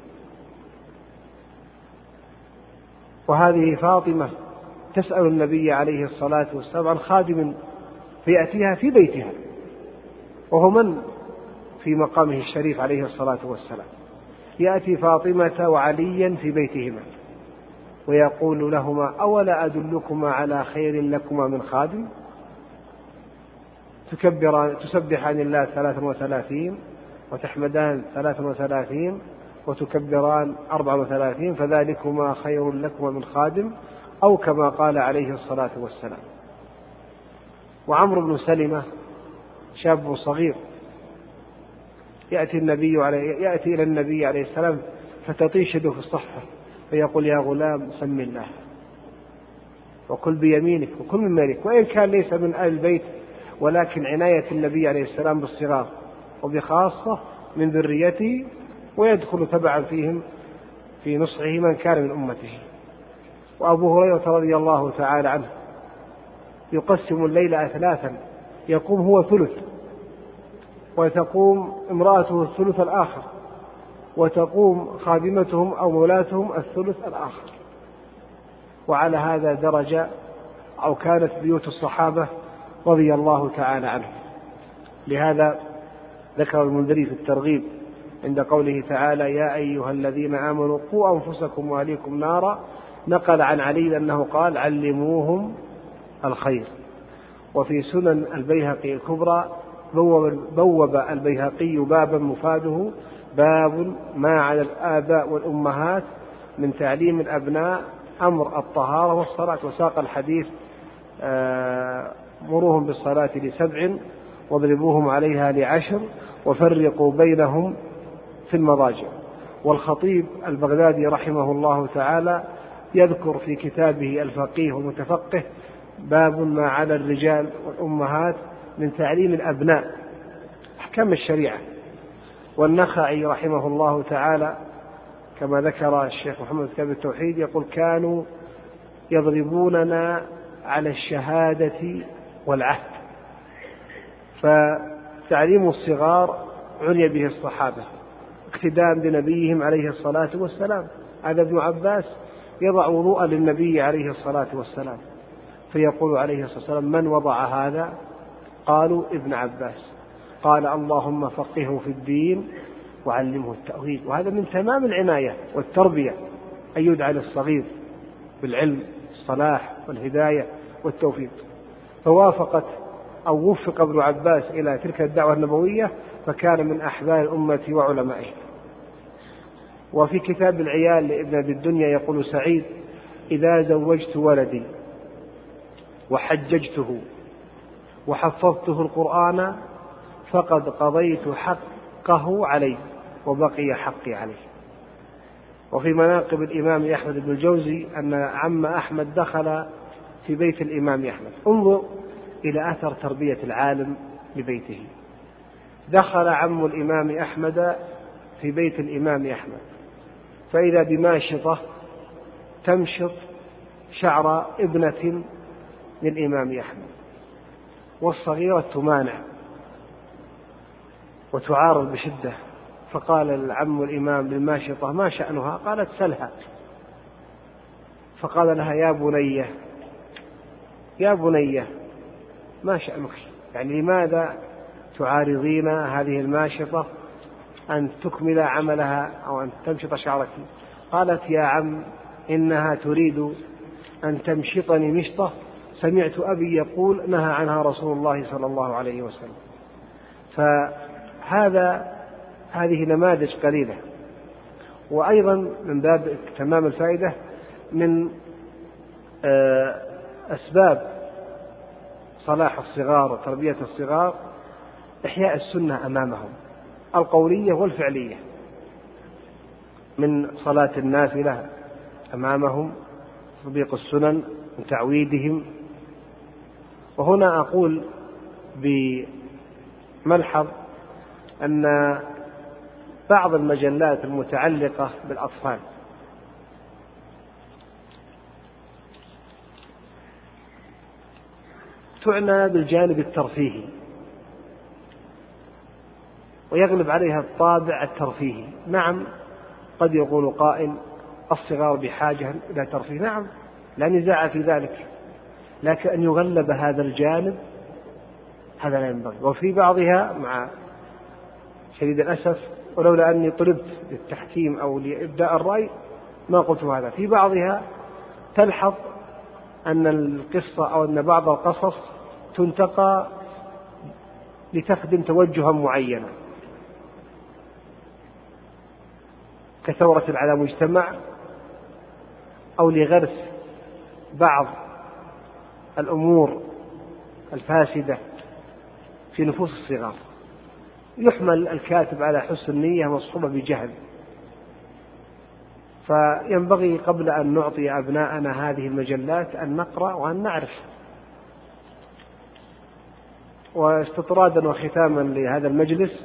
وهذه فاطمة تسأل النبي عليه الصلاة والسلام عن خادم فيأتيها في بيتها، وهو من في مقامه الشريف عليه الصلاة والسلام، يأتي فاطمة وعليا في بيتهما ويقول لهما أولا أدلكما على خير لكما من خادم؟ تكبران تسبحان الله ثلاثا وثلاثين وتحمدان ثلاثا وثلاثين وتكبران أربعا وثلاثين فذلكما خير لكما من خادم، أو كما قال عليه الصلاة والسلام. وعمرو بن سلمة شاب صغير يأتي, النبي عليه يأتي إلى النبي عليه السلام فتطيش يده في الصحفة فيقول يا غلام سم الله وكل بيمينك وكل من مالك، وإن كان ليس من آل البيت ولكن عناية النبي عليه السلام بالصغار وبخاصة من ذريته، ويدخل تبعا فيهم في نصحه من كان من أمته. وأبو هريرة رضي الله تعالى عنه يقسم الليل ثلاثا، يقوم هو ثلث وتقوم امرأته الثلث الآخر وتقوم خادمتهم أو مولاتهم الثلث الآخر. وعلى هذا درجة أو كانت بيوت الصحابة رضي الله تعالى عنهم. لهذا ذكر المنذري في الترغيب عند قوله تعالى يا أيها الذين آمنوا قوا أنفسكم وأهليكم نارا، نقل عن علي أنه قال علموهم الخير. وفي سنن البيهقي الكبرى بوب البيهقي بابا مفاده باب ما على الآباء والأمهات من تعليم الأبناء أمر الطهارة والصلاة، وساق الحديث مروهم بالصلاة لسبع واضربوهم عليها لعشر وفرقوا بينهم في المضاجع. والخطيب البغدادي رحمه الله تعالى يذكر في كتابه الفقيه والمتفقه باب ما على الرجال والأمهات من تعليم الأبناء أحكام الشريعة. والنخعي رحمه الله تعالى كما ذكر الشيخ محمد كتاب التوحيد يقول كانوا يضربوننا على الشهادة والعهد. فتعليم الصغار عني به الصحابة اقتداء بنبيهم عليه الصلاة والسلام. هذا ابن عباس يضع وضوءا للنبي عليه الصلاة والسلام فيقول عليه الصلاة والسلام من وضع هذا؟ قالوا ابن عباس. قال اللهم فقهه في الدين وعلمه التأويل. وهذا من تمام العناية والتربية أن يدعى للصغير بالعلم الصلاح والهداية والتوفيق. فوافقت أو وفق ابن عباس إلى تلك الدعوة النبوية فكان من أحبار الأمة وعلمائه. وفي كتاب العيال لابن أبي الدنيا يقول سعيد إذا زوجت ولدي وحججته وحفظته القرآن فقد قضيت حقه علي وبقي حقي عليه. وفي مناقب الإمام أحمد بن الجوزي أن عم أحمد دخل في بيت الإمام أحمد. انظر إلى أثر تربية العالم لبيته. دخل عم الإمام أحمد في بيت الإمام أحمد فإذا بماشطة تمشط شعر ابنة للإمام أحمد، والصغيرة تمانع وتعارض بشدة. فقال العم الإمام للماشطة ما شأنها؟ قالت سلها. فقال لها يا بنية يا بنية ما شأنك؟ يعني لماذا تعارضين هذه الماشطة أن تكمل عملها أو أن تمشط شعرك؟ قالت يا عم إنها تريد أن تمشطني مشطة سمعت أبي يقول نهى عنها رسول الله صلى الله عليه وسلم. فهذا هذه نماذج قليلة. وأيضا من باب تمام الفائدة من أسباب صلاح الصغار وتربية الصغار إحياء السنة أمامهم القولية والفعلية، من صلاة النافلة أمامهم، تطبيق السنن، من تعويدهم. وهنا أقول بملحظ أن بعض المجلات المتعلقة بالأطفال تعنى بالجانب الترفيهي ويغلب عليها الطابع الترفيهي. نعم، قد يقول قائل الصغار بحاجة إلى ترفيه، نعم لا نزاع في ذلك، لكن أن يغلب هذا الجانب هذا لا ينبغي. وفي بعضها مع شديد الأسف، ولولا أني طلبت للتحكيم أو لإبداء الرأي ما قلت هذا، في بعضها تلحظ أن القصة أو أن بعض القصص تنتقى لتخدم توجها معينا كثورة على مجتمع، أو لغرس بعض الأمور الفاسدة في نفوس الصغار. يحمل الكاتب على حسن النية مصحوبة بجهل، فينبغي قبل أن نعطي أبناءنا هذه المجلات أن نقرأ وأن نعرف. واستطرادا وختاما لهذا المجلس،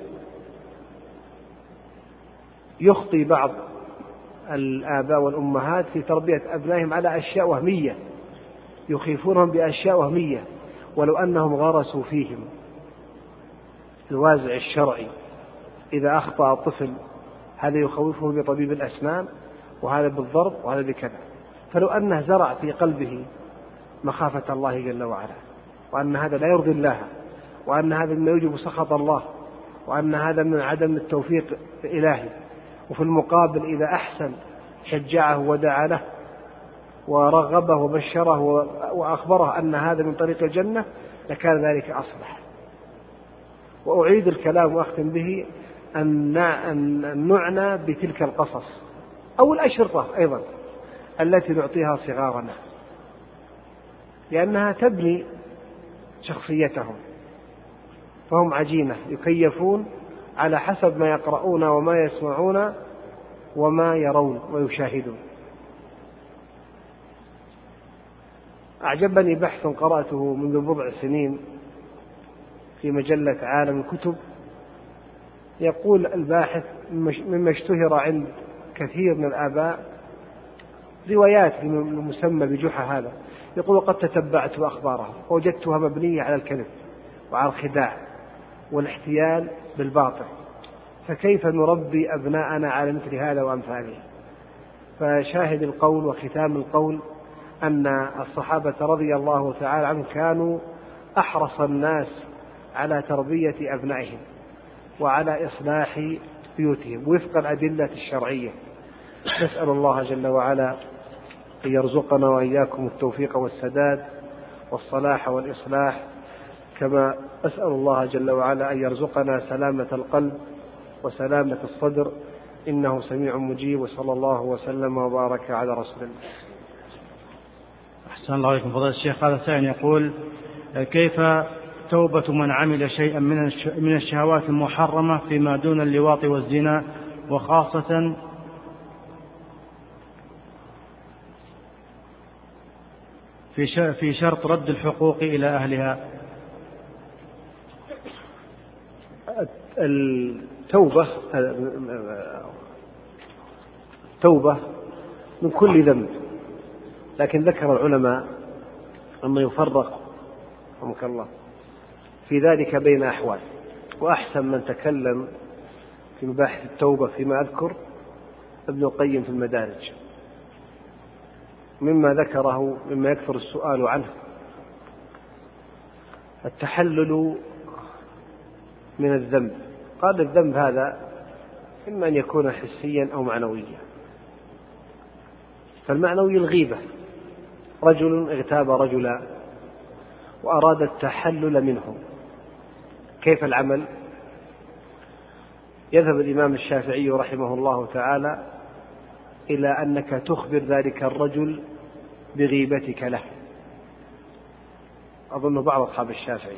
يخطي بعض الآباء والأمهات في تربية أبنائهم على أشياء وهمية، يخيفونهم بأشياء وهمية، ولو أنهم غرسوا فيهم الوازع الشرعي. إذا أخطأ الطفل هذا يخوفه بطبيب الأسنان، وهذا بالضرب، وهذا بكذا. فلو أنه زرع في قلبه مخافة الله جل وعلا، وأن هذا لا يرضي الله، وأن هذا مما يوجب سخط الله، وأن هذا من عدم التوفيق الإلهي، وفي المقابل إذا أحسن شجعه ودعا له ورغبه وبشره وأخبره أن هذا من طريق الجنة، لكان ذلك أصلح. وأعيد الكلام وأختم به أن نعنى بتلك القصص أو الأشرطة أيضا التي نعطيها صغارنا، لأنها تبني شخصيتهم، فهم عجينة يكيفون على حسب ما يقرؤون وما يسمعون وما يرون ويشاهدون. أعجبني بحث قرأته منذ بضع سنين في مجلة عالم الكتب، يقول الباحث مما اشتهر عند كثير من الآباء روايات المسمى بجحا هذا، يقول قد تتبعت أخبارها ووجدتها مبنية على الكذب وعلى الخداع والاحتيال بالباطل، فكيف نربي أبناءنا على مثل هذا وأمثاله؟ فشاهد القول وختام القول أن الصحابة رضي الله تعالى عنهم كانوا أحرص الناس على تربية أبنائهم وعلى إصلاح بيوتهم وفق الأدلة الشرعية. نسأل الله جل وعلا أن يرزقنا وإياكم التوفيق والسداد والصلاح والإصلاح، كما أسأل الله جل وعلا أن يرزقنا سلامة القلب وسلامة الصدر، إنه سميع مجيب. وصلى الله وسلم وبارك على رسول الله. أحسن الله عليكم فضيلة الشيخ. هذا سائل يقول: كيف توبة من عمل شيئا من الشهوات المحرمة فيما دون اللواط والزنا، وخاصة في شرط رد الحقوق إلى أهلها؟ التوبة توبة من كل ذنب، لكن ذكر العلماء أنه يفرق رحمك الله في ذلك بين أحوال. وأحسن من تكلم في مباحث التوبة فيما أذكر ابن القيم في المدارج، مما ذكره مما يكثر السؤال عنه التحلل من الذنب. قال الذنب هذا إما أن يكون حسيا أو معنويا. فالمعنوي الغيبة، رجل اغتاب رجلا وأراد التحلل منه، كيف العمل؟ يذهب الإمام الشافعي رحمه الله تعالى إلى أنك تخبر ذلك الرجل بغيبتك له، أظن بعض أصحاب الشافعي.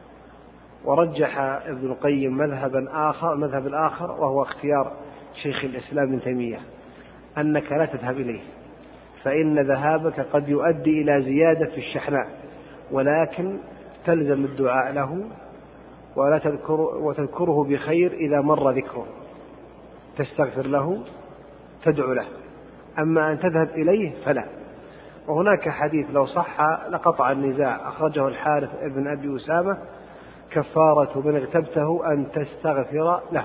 ورجح ابن القيم مذهبا آخر مذهب الآخر وهو اختيار شيخ الإسلام ابن تيمية، أنك لا تذهب إليه، فإن ذهابك قد يؤدي إلى زيادة في الشحناء، ولكن تلزم الدعاء له ولا تذكر وتذكره بخير إذا مر ذكره، تستغفر له تدعو له، أما أن تذهب إليه فلا. وهناك حديث لو صح لقطع النزاع، أخرجه الحارث ابن أبي أسامة: كفارة من اغتبته أن تستغفر له.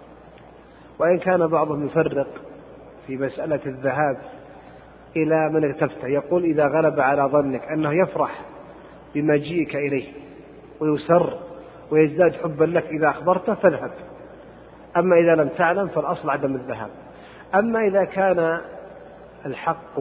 وإن كان بعضهم يفرق في مسألة الذهاب إلى من اغتبته، يقول إذا غلب على ظنك أنه يفرح بمجيئك إليه ويسر ويزداد حبا لك إذا أخبرته فاذهب، أما إذا لم تعلم فالأصل عدم الذهاب. أما إذا كان الحق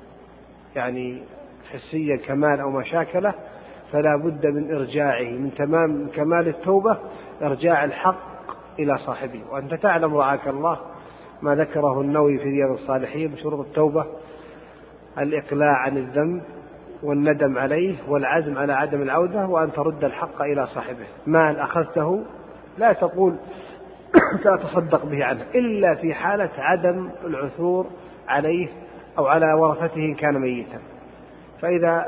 يعني حسيا كمال أو مشاكله فلا بد من إرجاعه، من تمام كمال التوبة إرجاع الحق إلى صاحبه. وأنت تعلم رعاك الله ما ذكره النووي في رياض الصالحين بشروط التوبة: الإقلاع عن الذنب والندم عليه والعزم على عدم العودة، وأن ترد الحق إلى صاحبه. مال أخذته لا تقول سأتصدق به عنه إلا في حالة عدم العثور عليه أو على ورثته إن كان ميتا. فإذا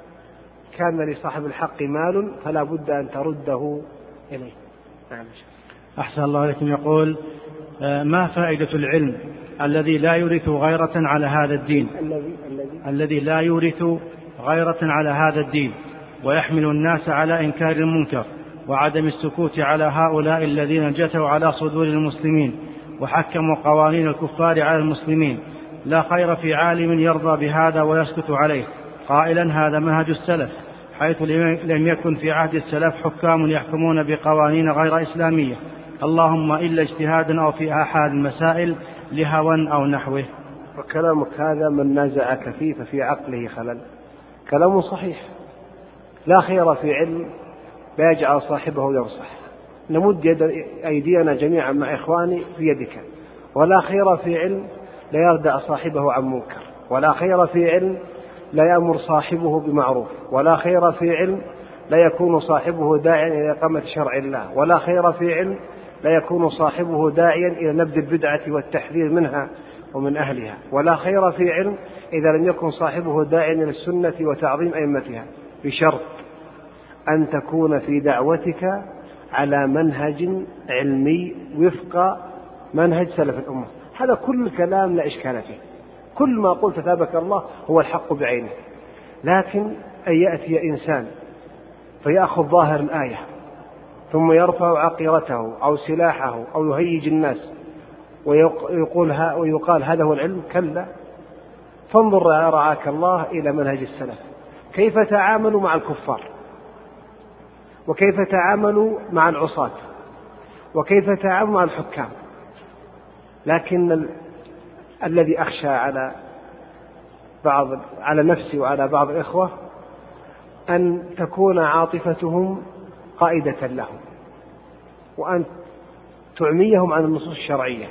كان لصاحب الحق مال فلا بد أن ترده إليه. نعم. أحسن الله عليكم. يقول: ما فائدة العلم الذي لا يورث غيرة على هذا الدين الذي الذي الذي لا يورث غيرة على هذا الدين ويحمل الناس على إنكار المنكر وعدم السكوت على هؤلاء الذين جثوا على صدور المسلمين وحكموا قوانين الكفار على المسلمين؟ لا خير في عالم يرضى بهذا ويسكت عليه، قائلا: هذا منهج السلف، حيث لم يكن في عهد السلف حكام يحكمون بقوانين غير إسلامية، اللهم إلا اجتهادا أو في آحاد المسائل لهوى أو نحوه. وكلامك هذا من نازعك فيه ففي عقله خلل. كلام صحيح. لا خير في علم لا يجعل صاحبه ينصح. نمد يد أيدينا جميعا مع إخواني في يدك. ولا خير في علم لا يردع صاحبه عن منكر. ولا خير في علم لا يأمر صاحبه بمعروف. ولا خير في علم لا يكون صاحبه داعيا إلى إقامة شرع الله. ولا خير في علم لا يكون صاحبه داعيا إلى نبذ البدعة والتحذير منها ومن أهلها. ولا خير في علم إذا لم يكن صاحبه داعيا إلى السنة وتعظيم أئمتها، بشرط أن تكون في دعوتك على منهج علمي وفق منهج سلف الأمة. هذا كل كلام لا إشكال فيه، كل ما قلت ثابك الله هو الحق بعينه. لكن أن يأتي إنسان فيأخذ ظاهر الآية ثم يرفع عقيرته أو سلاحه أو يهيج الناس ويقول ها ويقال هذا هو العلم، كلا. فانظر رعاك الله إلى منهج السلف، كيف تعاملوا مع الكفار، وكيف تعاملوا مع العصاة، وكيف تعاملوا مع الحكام. لكن ال... الذي أخشى على بعض على نفسي وعلى بعض الإخوة أن تكون عاطفتهم قائدة لهم، وأن تعميهم عن النصوص الشرعية.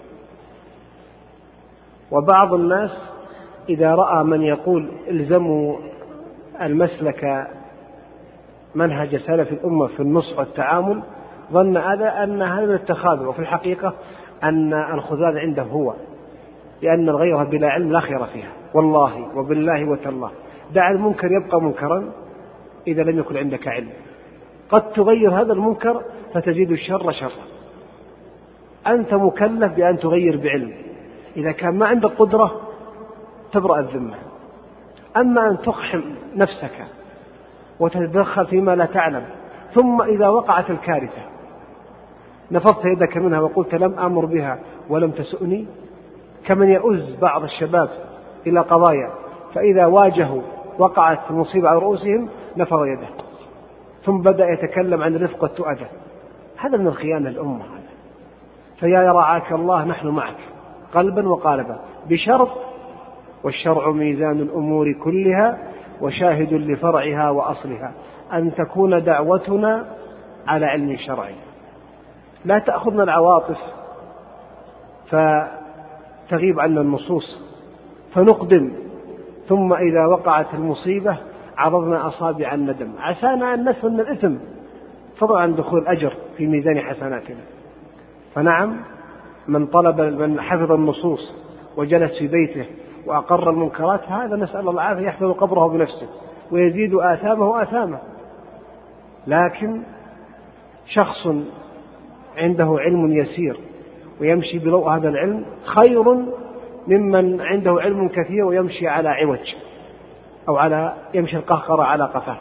وبعض الناس إذا رأى من يقول الزموا المسلك منهج سلف الأمة في النصح والتعامل ظن هذا أن هذا التخاذل، وفي الحقيقة أن الخذلان عنده هو، لأن الغيرة بلا علم لا خير فيها. والله وبالله وتالله دع المنكر يبقى منكرا إذا لم يكن عندك علم. قد تغير هذا المنكر فتزيد الشر شرا. أنت مكلف بأن تغير بعلم، إذا كان ما عندك قدرة تبرأ الذمة. أما أن تقحم نفسك وتتدخل فيما لا تعلم، ثم إذا وقعت الكارثة نفضت يدك منها وقلت لم أمر بها ولم تسؤني، كمن يؤز بعض الشباب إلى قضايا فإذا واجهوا وقعت المصيبة على رؤوسهم نفض يده ثم بدأ يتكلم عن الرفق والتؤدة. هذا من الخيانة الأمة هذا. فيا رعاك الله نحن معك قلبا وقالبا، بشرط والشرع ميزان الأمور كلها وشاهد لفرعها وأصلها، أن تكون دعوتنا على علم شرعي. لا تأخذنا العواطف فتغيب عنا النصوص فنقدم، ثم إذا وقعت المصيبة عرضنا أصابع الندم عسانا أن نسلم من الإثم فضلا عن دخول الأجر في ميزان حسناتنا. فنعم، من طلب من حفظ النصوص وجلس في بيته وأقر المنكرات هذا نسأل الله العافية يحفظ قبره بنفسه ويزيد آثامه آثامه. لكن شخص عنده علم يسير ويمشي بضوء هذا العلم خير ممن عنده علم كثير ويمشي على عوج أو على يمشي القهقرة على قفاه.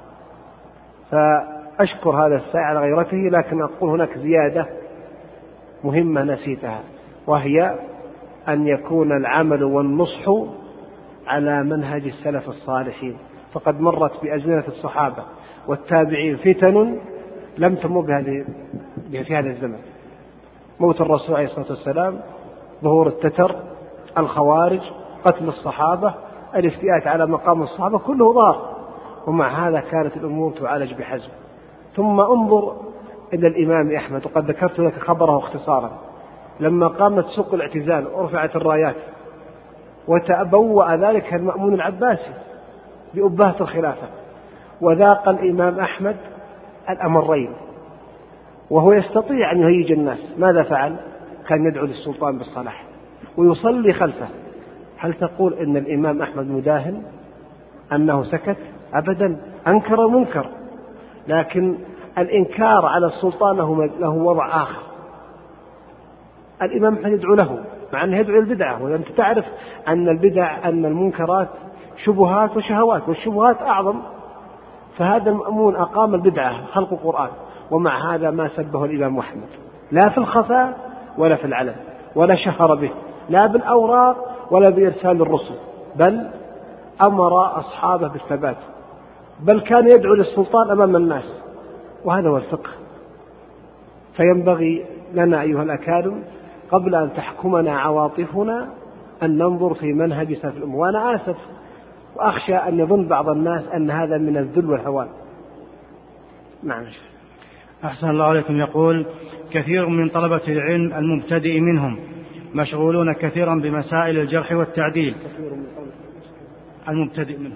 فأشكر هذا السائل على غيرته، لكن أقول هناك زيادة مهمة نسيتها، وهي أن يكون العمل والنصح على منهج السلف الصالحين. فقد مرت بأزمنة الصحابة والتابعين فتن لم تمر بهذه في هذا الزمن: موت الرسول عليه الصلاة والسلام، ظهور التتر، الخوارج، قتل الصحابة، الافتئات على مقام الصحابة، كله ظهر، ومع هذا كانت الأمور تعالج بحزم. ثم انظر إلى الإمام أحمد، وقد ذكرت لك خبره اختصارا، لما قامت سوق الاعتزال ورفعت الرايات وتبوأ ذلك المأمون العباسي بأبهة الخلافة، وذاق الإمام أحمد الأمرين وهو يستطيع أن يهيج الناس، ماذا فعل؟ كان يدعو للسلطان بالصلاح ويصلي خلفه. هل تقول إن الإمام أحمد مداهن أنه سكت؟ أبدا، أنكر المنكر، لكن الإنكار على السلطان له وضع آخر. الإمام أحمد يدعو له مع أنه يدعو البدعة، وأنت تعرف أن البدع أن المنكرات شبهات وشهوات، والشبهات أعظم. فهذا المأمون أقام البدعة خلق القرآن، ومع هذا ما سبه الإمام أحمد، لا في الخفاء ولا في العلن، ولا شهر به، لا بالأوراق ولا بإرسال الرسل، بل أمر أصحابه بالثبات، بل كان يدعو للسلطان أمام الناس. وهذا هو الفقه. فينبغي لنا أيها الأكارم قبل أن تحكمنا عواطفنا أن ننظر في منهج سلف الأمة. وأنا آسف وأخشى أن يظن بعض الناس أن هذا من الذل والهوان. نعم. أحسن الله عليكم. يقول: كثير من طلبة العلم المبتدئ منهم مشغولون كثيرا بمسائل الجرح والتعديل. المبتدئ منهم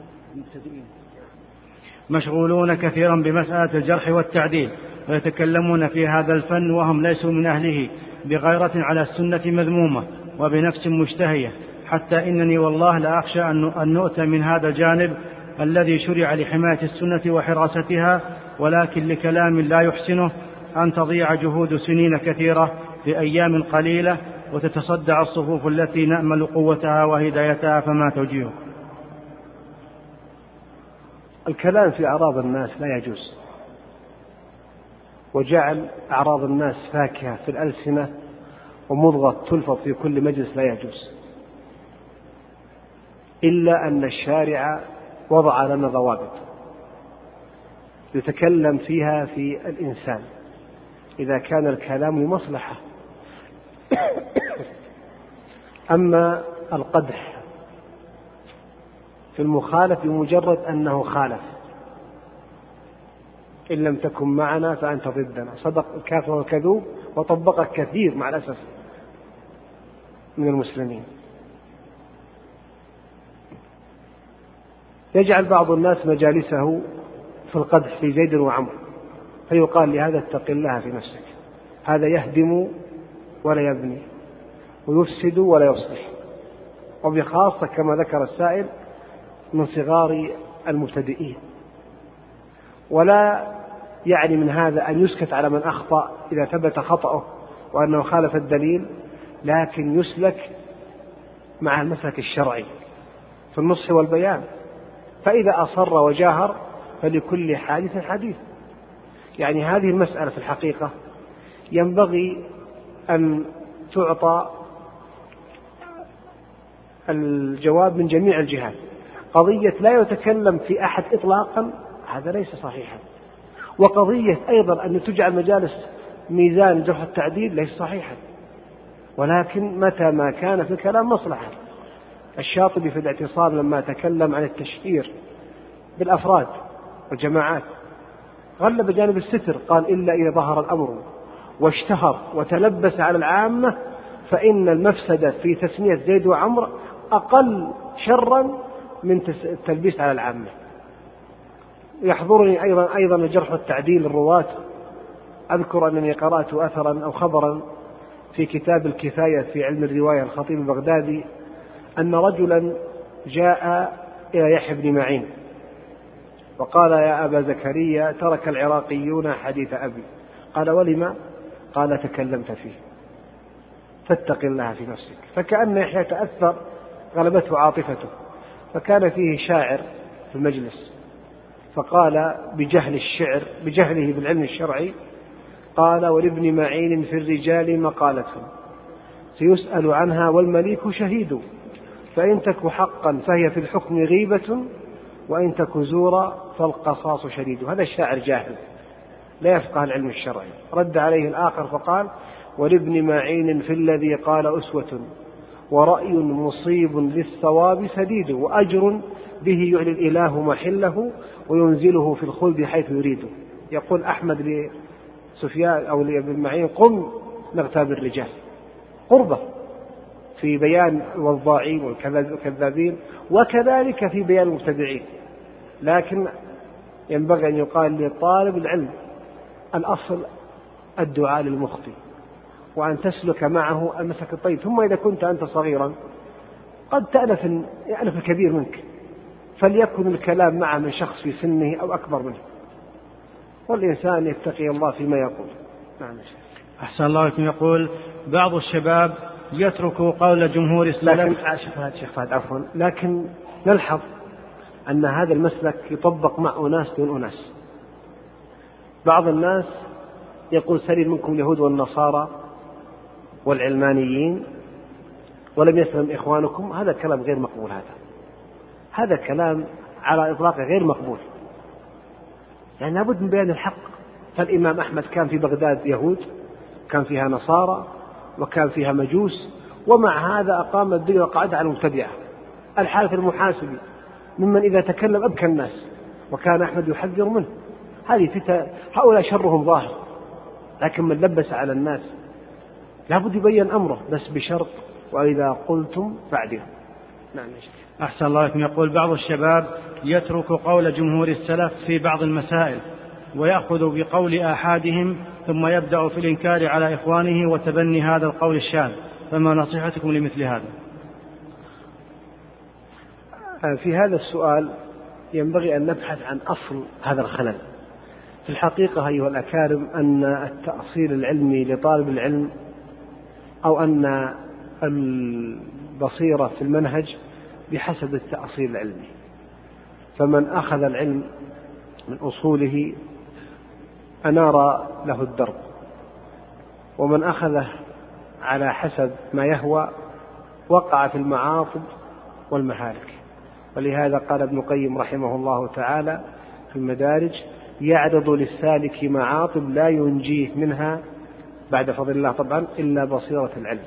مشغولون كثيرا بمسألة الجرح والتعديل، ويتكلمون في هذا الفن وهم ليسوا من أهله، بغيرة على السنة مذمومة وبنفس مشتهية، حتى إنني والله لا أخشى أن نؤتى من هذا الجانب الذي شرع لحماية السنة وحراستها، ولكن لكلام لا يحسنه أن تضيع جهود سنين كثيرة في أيام قليلة وتتصدع الصفوف التي نأمل قوتها وهدايتها، فما توجيهه؟ الكلام في أعراض الناس لا يجوز، وجعل أعراض الناس فاكهة في الألسنة ومضغة تلفظ في كل مجلس لا يجوز، إلا أن الشارع وضع لنا ضوابط يتكلم فيها في الإنسان إذا كان الكلام لمصلحة. أما القدح في المخالف بمجرد أنه خالف، إن لم تكن معنا فأنت ضدنا، صدق الكافر والكذوب، وطبق كثير مع الأسف من المسلمين. يجعل بعض الناس مجالسه في القدح في زيد وعمر، فيقال لهذا اتق الله في نفسك، هذا يهدم ولا يبني ويفسد ولا يصلح، وبخاصة كما ذكر السائل من صغار المبتدئين. ولا يعني من هذا أن يسكت على من أخطأ إذا ثبت خطأه وأنه خالف الدليل، لكن يسلك مع المسلك الشرعي في النصح والبيان، فإذا أصر وجاهر فلكل حادث حديث. يعني هذه المسألة في الحقيقة ينبغي أن تعطى الجواب من جميع الجهات. قضية لا يتكلم في أحد إطلاقا هذا ليس صحيحا، وقضية أيضا أن تجعل مجالس ميزان جرح التعديل ليس صحيحا، ولكن متى ما كان في الكلام مصلحة. الشاطبي في الاعتصام لما تكلم عن التشهير بالأفراد والجماعات غلب جانب الستر، قال إلا إذا ظهر الأمر واشتهر وتلبس على العامة فإن المفسدة في تسمية زيد وعمر أقل شرا من التلبيس على العامة. يحضرني أيضا أيضا الجرح والتعديل الرواة. أذكر أنني قرأت أثرا أو خبرا في كتاب الكفاية في علم الرواية الخطيب البغدادي أن رجلا جاء إلى يحيى بن معين وقال: يا أبا زكريا، ترك العراقيون حديث أبي. قال: ولما؟ قال: تكلمت فيه فاتق الله في نفسك. فكأن يحيى تأثر، غلبته عاطفته، فكان فيه شاعر في المجلس فقال بجهل الشعر بجهله بالعلم الشرعي، قال: ولابن معين في الرجال مقالة سيسأل عنها والمليك شهيد، فإن تك حقا فهي في الحكم غيبة، وإن تك زورا فالقصاص شديد. هذا الشاعر جاهل لا يفقه العلم الشرعي. رد عليه الآخر فقال: ولابن معين في الذي قال أسوة، ورأي مصيب للصواب سديد، وأجر به يعلي الإله محله، وينزله في الخلد حيث يريد. يقول أحمد لسفيان أو لابن معين: قم نغتاب الرجال، قربة في بيان الوضاعين والكذابين، وكذلك في بيان المبتدعين. لكن ينبغي أن يقال لطالب العلم الأصل الدعاء للمخطئ، وأن تسلك معه المسلك الطيب. ثم إذا كنت أنت صغيرا قد تألف يألف الكبير منك، فليكن الكلام معه من شخص في سنه أو أكبر منه، والإنسان يتقي الله فيما يقول. نعم. أحسن الله عليكم. يقول: بعض الشباب يترك قول جمهور السلف. لكن شيخ فهد عفوا، لكن نلحظ أن هذا المسلك يطبق مع أناس دون أناس. بعض الناس يقول: سلم منكم اليهود والنصارى والعلمانيين ولم يسلم إخوانكم. هذا كلام غير مقبول. هذا هذا كلام على إطلاقه غير مقبول، يعني لابد من بيان الحق. فالإمام أحمد كان في بغداد يهود، كان فيها نصارى، وكان فيها مجوس، ومع هذا أقام الدين وقعد على المبتدعة. الحارث المحاسبي ممن إذا تكلم أبكى الناس، وكان أحمد يحذر منه. هذه فتى هؤلاء شرهم ظاهر، لكن من لبس على الناس لابد يبين أمره، بس بشرط: وإذا قلتم فاعدلوا. نعم. أحسن الله عليكم. يقول: بعض الشباب يترك قول جمهور السلف في بعض المسائل ويأخذ بقول آحادهم، ثم يبدأ في الإنكار على إخوانه وتبني هذا القول الشاذ، فما نصيحتكم لمثل هذا؟ في هذا السؤال ينبغي أن نبحث عن أصل هذا الخلل. في الحقيقة أيها الأكارم أن التأصيل العلمي لطالب العلم أو أن البصيرة في المنهج بحسب التأصيل العلمي. فمن أخذ العلم من أصوله أنار له الدرب، ومن أخذه على حسب ما يهوى وقع في المعاصب والمهالك. ولهذا قال ابن القيم رحمه الله تعالى في المدارج: يعرض للسالك معاطب لا ينجيه منها بعد فضل الله طبعا إلا بصيرة العلم.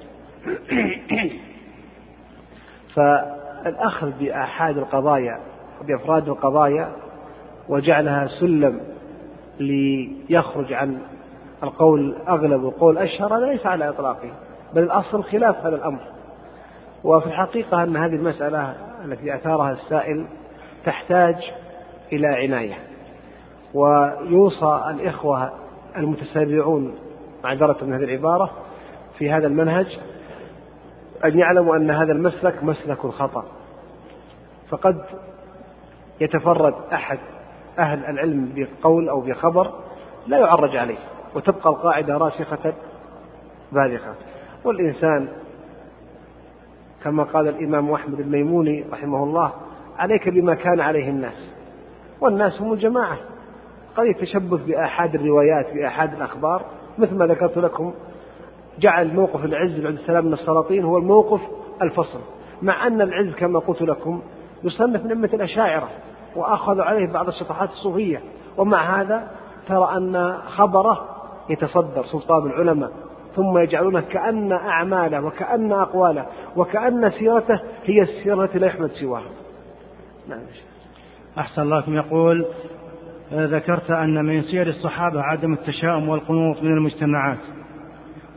فالأخذ بآحاد القضايا بأفراد القضايا وجعلها سلم ليخرج عن القول أغلب والقول أشهر ليس على إطلاقه، بل الأصل خلاف هذا الأمر. وفي الحقيقة أن هذه المسألة التي أثارها السائل تحتاج إلى عناية، ويوصى الإخوة المتسرعون معذرة من هذه العبارة في هذا المنهج أن يعلموا أن هذا المسلك مسلك خطأ. فقد يتفرد أحد أهل العلم بقول أو بخبر لا يعرج عليه، وتبقى القاعدة راسخة بالغة. والإنسان كما قال الإمام أحمد الميموني رحمه الله: عليك بما كان عليه الناس، والناس هم الجماعة. قد يتشبث بآحاد الروايات بآحاد الأخبار، مثل ما ذكرت لكم جعل موقف العز عند السلام من السلاطين هو الموقف الفصل، مع أن العز كما قلت لكم يصنف من أمة الأشاعرة وأخذوا عليه بعض الشطحات الصوفية، ومع هذا ترى أن خبره يتصدر سلطان العلماء، ثم يجعلونه كأن أعماله وكأن أقواله وكأن سيرته هي السيرة التي لا يحمد سواها. نعم. أحسن الله عليكم. يقول: ذكرت أن من سير الصحابة عدم التشاؤم والقنوط من المجتمعات،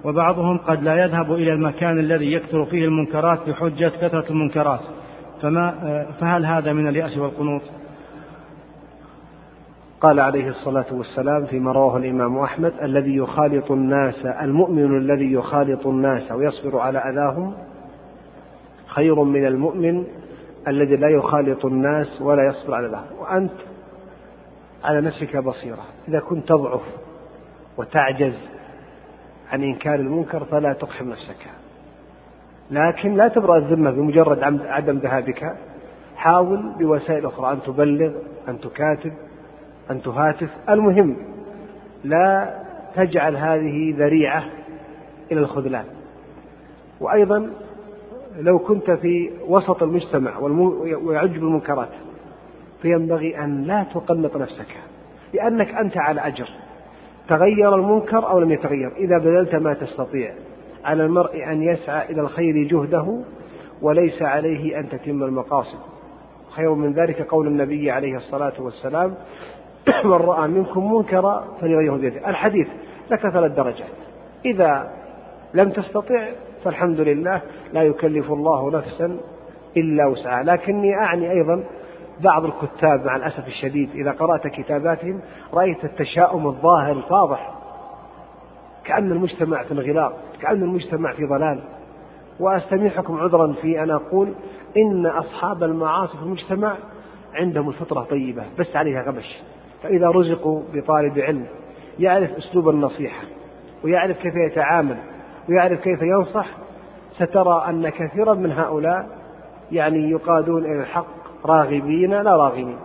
وبعضهم قد لا يذهب إلى المكان الذي يكثر فيه المنكرات بحجة كثرة المنكرات، فما فهل هذا من اليأس والقنوط؟ قال عليه الصلاة والسلام فيما رواه الإمام أحمد: الذي يخالط الناس المؤمن الذي يخالط الناس ويصبر على أذاهم خير من المؤمن الذي لا يخالط الناس ولا يصبر على أذاهم. وأنت على نفسك بصيرة، إذا كنت تضعف وتعجز عن إنكار المنكر فلا تقحم نفسك، لكن لا تبرأ الذمة بمجرد عدم ذهابك. حاول بوسائل أخرى، أن تبلغ، أن تكاتب، أن تهاتف، المهم لا تجعل هذه ذريعة إلى الخذلان. وأيضا لو كنت في وسط المجتمع ويعج بالمنكرات فينبغي أن لا تقنط نفسك، لأنك أنت على أجر، تغير المنكر أو لم يتغير. إذا بذلت ما تستطيع، على المرء أن يسعى إلى الخير جهده وليس عليه أن تتم المقاصد. خير من ذلك قول النبي عليه الصلاة والسلام: من رأى منكم منكرا فليغيره بيده. الحديث لك ثلاث درجات، إذا لم تستطع فالحمد لله، لا يكلف الله نفسا إلا وسعها. لكني أعني أيضا بعض الكتاب مع الأسف الشديد إذا قرأت كتاباتهم رأيت التشاؤم الظاهر الفاضح، كأن المجتمع في انغلاق، كأن المجتمع في ضلال. وأستميحكم عذرا في أن أقول إن أصحاب المعاصي في المجتمع عندهم الفطرة طيبة بس عليها غبش، فإذا رزقوا بطالب علم يعرف أسلوب النصيحة ويعرف كيف يتعامل ويعرف كيف ينصح، سترى أن كثيرا من هؤلاء يعني يقادون إلى الحق راغبين لا راغبين.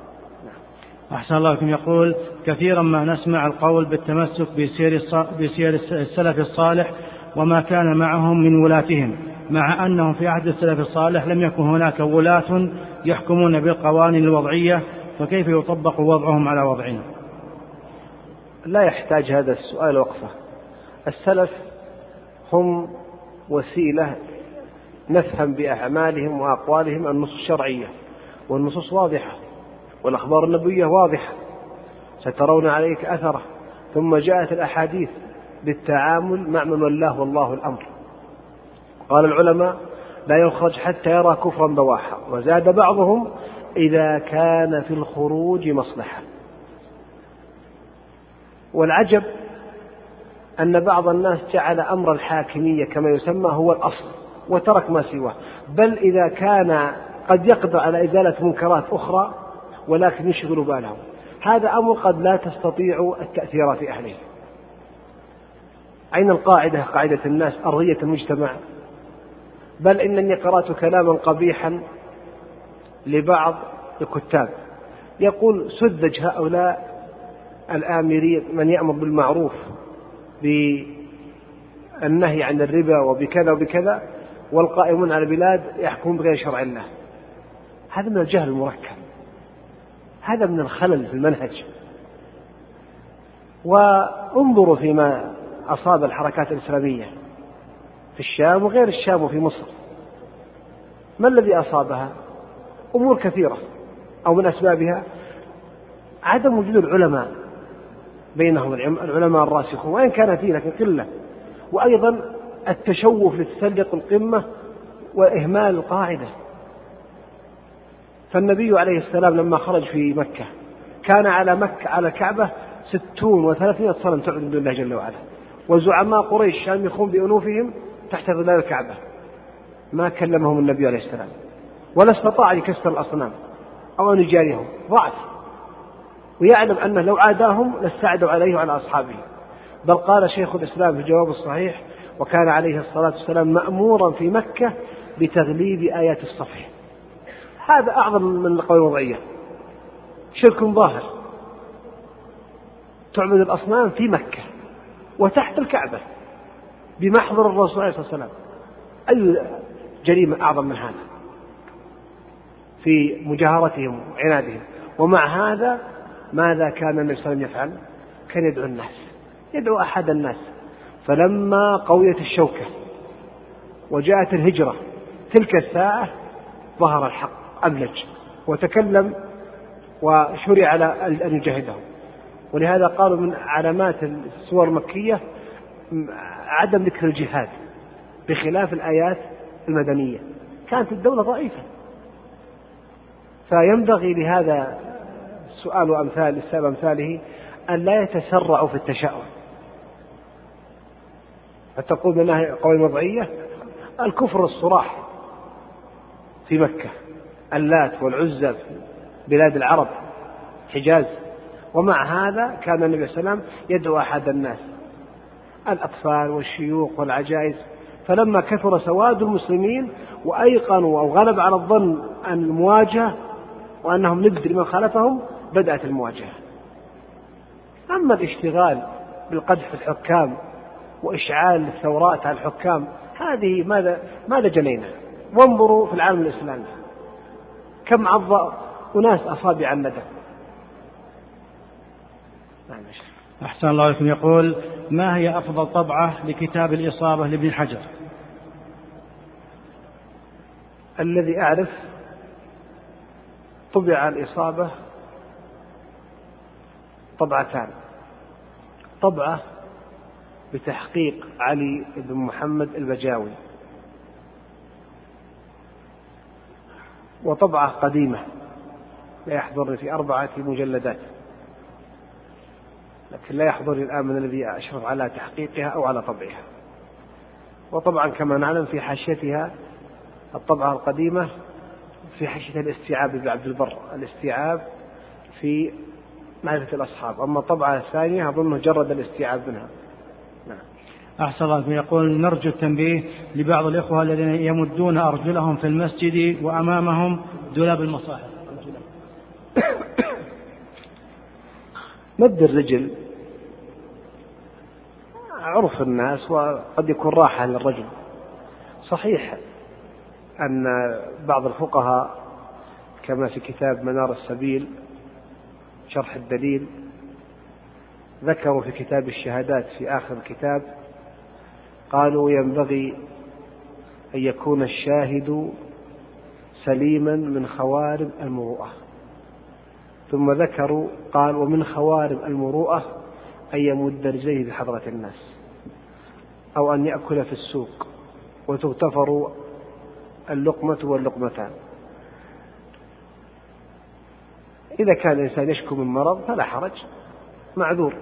أحسن الله بكم. يقول: كثيرا ما نسمع القول بالتمسك بسير بسير السلف الصالح وما كان معهم من ولاتهم، مع أنهم في عهد السلف الصالح لم يكن هناك ولاة يحكمون بالقوانين الوضعية، فكيف يطبق وضعهم على وضعنا؟ لا يحتاج هذا السؤال وقفة. السلف هم وسيلة نفهم بأعمالهم وأقوالهم النصوص الشرعية، والنصوص واضحة والأخبار النبوية واضحة، سترون عليك أثره. ثم جاءت الأحاديث بالتعامل مع من ولاه والله الأمر. قال العلماء: لا يخرج حتى يرى كفرا بواحا. وزاد بعضهم: إذا كان في الخروج مصلحة. والعجب أن بعض الناس جعل أمر الحاكمية كما يسمى هو الأصل وترك ما سواه، بل إذا كان قد يقدر على إزالة منكرات أخرى ولكن يشغل باله، هذا أمر قد لا تستطيع التأثير في أهله. أين القاعدة، قاعدة الناس أرضية المجتمع؟ بل إنني قرأت كلاما قبيحا لبعض الكتاب يقول: سذج هؤلاء الآمرين، من يأمر بالمعروف بالنهي عن الربا وبكذا وبكذا، والقائمون على البلاد يحكمون بغير شرع الله. هذا من الجهل المركب، هذا من الخلل في المنهج. وانظروا فيما أصاب الحركات الإسلامية في الشام وغير الشام وفي مصر، ما الذي أصابها؟ أمور كثيرة، أو من أسبابها عدم وجود العلماء بينهم، العلماء الراسخون، وإن كان فيه لكن قلة. وأيضا التشوف لتسلق القمة وإهمال القاعدة. فالنبي عليه السلام لما خرج في مكة كان على مكة على الكعبة ستون وثلاثمائة صنم تعبد الله جل وعلا، وزعماء قريش شامخون بأنوفهم تحت ظلال الكعبة، ما كلمهم النبي عليه السلام ولا استطاع يكسر الأصنام أو أن يجاريهم، ضعف. ويعلم أنه لو عاداهم لاستعدوا عليه وعلى أصحابه. بل قال شيخ الإسلام في الجواب الصحيح: وكان عليه الصلاة والسلام مأمورا في مكة بتغليب آيات الصفح. هذا أعظم من القول الوضعية، شرك ظاهر، تعبد الأصنام في مكة وتحت الكعبة بمحضر الرسول عليه الصلاة والسلام. أي جريمة أعظم من هذا في مجاهرتهم وعنادهم؟ ومع هذا ماذا كان النبي صلى الله عليه وسلم يفعل؟ كان يدعو الناس، يدعو أحد الناس. فلما قويت الشوكة وجاءت الهجرة تلك الساعة ظهر الحق أبلج وتكلم وشرع على أن يجاهدهم. ولهذا قالوا من علامات السور المكية عدم ذكر الجهاد بخلاف الآيات المدنية، كانت الدولة ضعيفة. فينبغي لهذا السؤال وأمثال السبب أمثاله أن لا يتسرعوا في التشاؤم. فتقول منها قول وضعية الكفر الصراح في مكة، اللات والعزى في بلاد العرب حجاز، ومع هذا كان النبي صلى الله عليه وسلم يدعو أحد الناس الأطفال والشيوخ والعجائز. فلما كثر سواد المسلمين وأيقنوا أو غلب على الظن أن المواجهة وأنهم نبذ لمن خالفهم بدأت المواجهة. أما الاشتغال بالقدح في الحكام وإشعال الثورات على الحكام هذه ماذا ماذا جنينا؟ وانظروا في العالم الإسلامي كم عض أناس أصابع الندى. أحسن الله عليكم. يقول: ما هي أفضل طبعة لكتاب الإصابة لابن حجر؟ الذي أعرف طبع الإصابة طبعتان: طبعة بتحقيق علي بن محمد البجاوي، وطبعة قديمة لا يحضرني في أربعة مجلدات، لكن لا يحضرني الآن من الذي أشرف على تحقيقها أو على طبعها. وطبعا كما نعلم في حاشيتها الطبعة القديمة في حاشية الاستيعاب بن عبد البر، الاستيعاب في معرفة الأصحاب. أما الطبعة الثانية أظن جرد الاستيعاب منها. نعم. أحسن الله. يقول: نرجو التنبيه لبعض الإخوة الذين يمدون أرجلهم في المسجد وأمامهم دولاب المصاحف. مد الرجل عرف الناس وقد يكون راحة للرجل. صحيح أن بعض الفقهاء كما في كتاب منار السبيل شرح الدليل ذكروا في كتاب الشهادات في آخر الكتاب قالوا ينبغي أن يكون الشاهد سليما من خوارم المروءة. ثم ذكروا قال: ومن خوارم المروءة أن يمد رجليه بحضرة الناس، أو أن يأكل في السوق وتغتفر اللقمة واللقمتان. إذا كان الإنسان يشكو من مرض فلا حرج، معذور.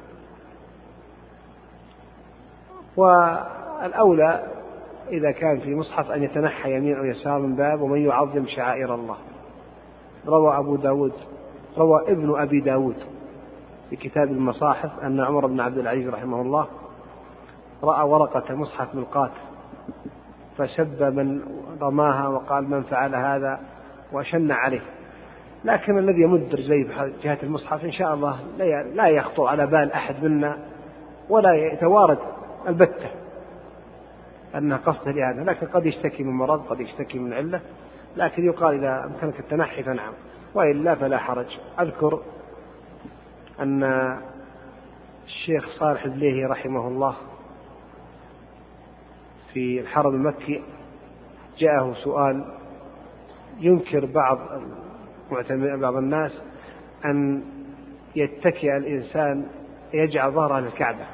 والأولى إذا كان في مصحف أن يتنحى يمين أو يسار من باب ومن يعظم شعائر الله. روى أبو داود روى ابن أبي داود في كتاب المصاحف أن عمر بن عبد العزيز رحمه الله رأى ورقة مصحف ملقاة فسب من رماها وقال: من فعل هذا، وشن عليه. لكن الذي يمد رجليه بجهة المصحف إن شاء الله لا يخطر على بال أحد منا ولا يتوارد البتة أنها قصد لهذا، لكن قد يشتكي من مرض، قد يشتكي من علة، لكن يقال إذا أمكنك التنحي فنعم، وإلا فلا حرج. أذكر أن الشيخ صالح البليهي رحمه الله في الحرم المكي جاءه سؤال ينكر بعض بعض الناس أن يتكئ الإنسان يجعل ظهره للكعبة،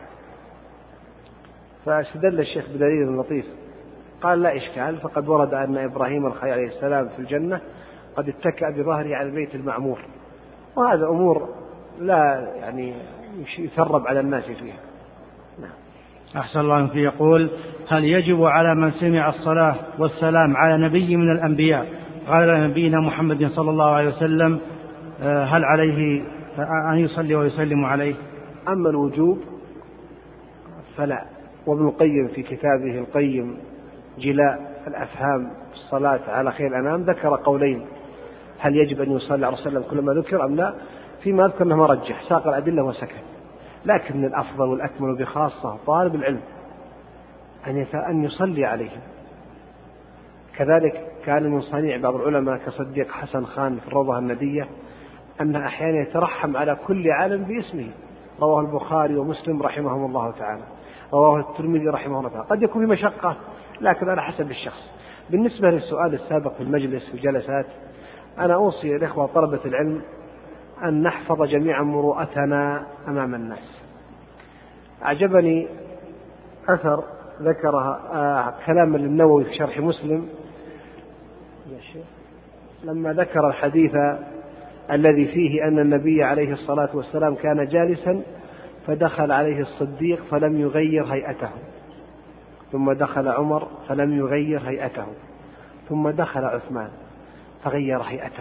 فاستدل الشيخ بدليل لطيف قال: لا إشكال، فقد ورد أن إبراهيم الخليل عليه السلام في الجنة قد اتكأ بظهره على البيت المعمور، وهذا أمور لا يعني يثرب على الناس فيها. نعم. أحسن الله فيه. يقول: هل يجب على من سمع الصلاة والسلام على نبي من الأنبياء غير نبينا محمد صلى الله عليه وسلم هل عليه أن يصلي ويسلم عليه؟ أما الوجوب فلا. وابن القيم في كتابه القيم جلاء الأفهام الصلاة على خير الأنام ذكر قولين: هل يجب أن يصلي على رسول الله كلما ذكر أم لا؟ فيما أذكر أنه مرجح، ساق الأدلة وسكت. لكن الأفضل والأكمل بخاصة طالب العلم أن يصلي عليهم. كذلك كان من صنيع بعض العلماء كصديق حسن خان في الروضة الندية أن أحيانا يترحم على كل عالم باسمه. رواه البخاري ومسلم رحمهم الله تعالى، رواه الترمذي رحمه الله تعالى. قد يكون في مشقة لكن على حسب الشخص. بالنسبة للسؤال السابق في المجلس والجلسات، أنا أوصي الإخوة طلبة العلم أن نحفظ جميعا مروءتنا أمام الناس. أعجبني أثر ذكرها آه كلام النووي في شرح مسلم لما ذكر الحديث الذي فيه أن النبي عليه الصلاة والسلام كان جالسا فدخل عليه الصديق فلم يغير هيئته، ثم دخل عمر فلم يغير هيئته، ثم دخل عثمان فغير هيئته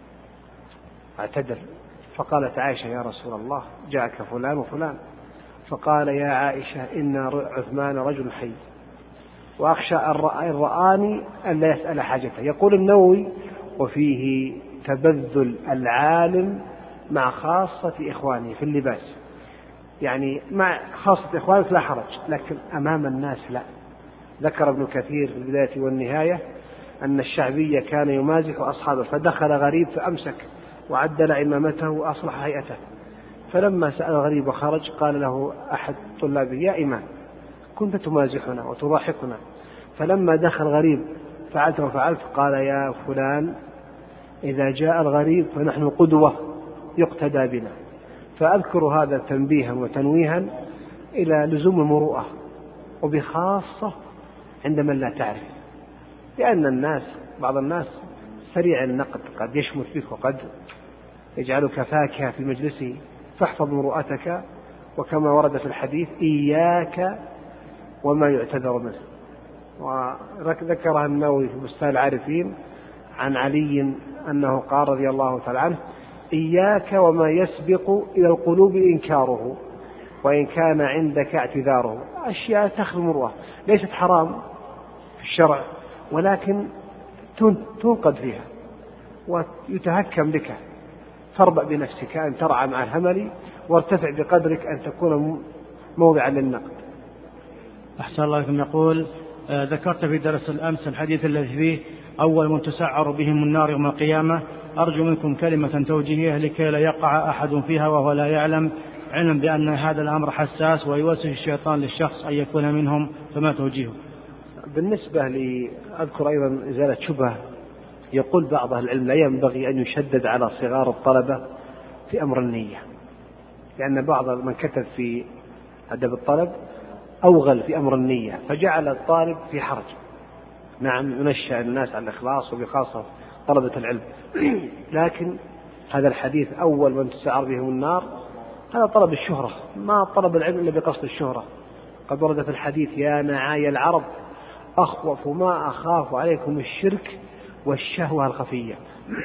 اعتدل. فقالت عائشة: يا رسول الله جاءك فلان وفلان. فقال: يا عائشة إن عثمان رجل حي وأخشى أن رآني أن لا يسأل حاجته. يقول النووي: وفيه تبذل العالم مع خاصة إخوانه في اللباس، يعني مع خاصة إخوانه لا حرج، لكن أمام الناس لا. ذكر ابن كثير في البداية والنهاية أن الشعبي كان يمازح أصحابه، فدخل غريب فأمسك وعدل عمامته وأصلح هيئته، فلما سأل الغريب وخرج قال له أحد طلابه: يا إمام كنت تمازحنا وتضاحكنا، فلما دخل غريب فعلت وفعلت. قال: يا فلان إذا جاء الغريب فنحن قدوة يقتدى بنا. فأذكر هذا تنبيها وتنويها إلى لزوم المروءة، وبخاصة عند من لا تعرف، لأن الناس بعض الناس سريع النقد، قد يشمت بك وقد يجعلك فاكهة في مجلسه، فاحفظ مروءتك. وكما ورد في الحديث: إياك وما يعتذر منه. وذكرها النووي في بستان العارفين عن علي أنه قال رضي الله تعالى عنه: إياك وما يسبق إلى القلوب إنكاره وإن كان عندك اعتذاره. أشياء تخل المروءة، ليست حرام في الشرع، ولكن تنقد فيها ويتهكم بك. فاربأ بنفسك أن ترعى مع الهمل، وارتفع بقدرك أن تكون موضعا للنقد. أحسن الله لكم. يقول: آه ذكرت في درس الأمس الحديث الذي فيه: أول من تسعر بهم النار يوم القيامة. أرجو منكم كلمة توجيهية لكي لا يقع أحد فيها وهو لا يعلم، علم بأن هذا الأمر حساس ويوسوس الشيطان للشخص أن يكون منهم، فما توجيهه؟ بالنسبة لي أذكر أيضا إزالة شبهة. يقول بعض أهل العلم: لا ينبغي أن يشدد على صغار الطلبة في أمر النية، لأن بعض من كتب في أدب الطلب أوغل في أمر النية فجعل الطالب في حرج. نعم ينشأ الناس على الإخلاص وبخاصة طلبة العلم، لكن هذا الحديث أول من تسعر بهم النار هذا طلب الشهرة، ما طلب العلم إلا بقصد الشهرة. قد ورد في الحديث: يا نعاي العرب أخوف ما أخاف عليكم الشرك والشهوة الخفية.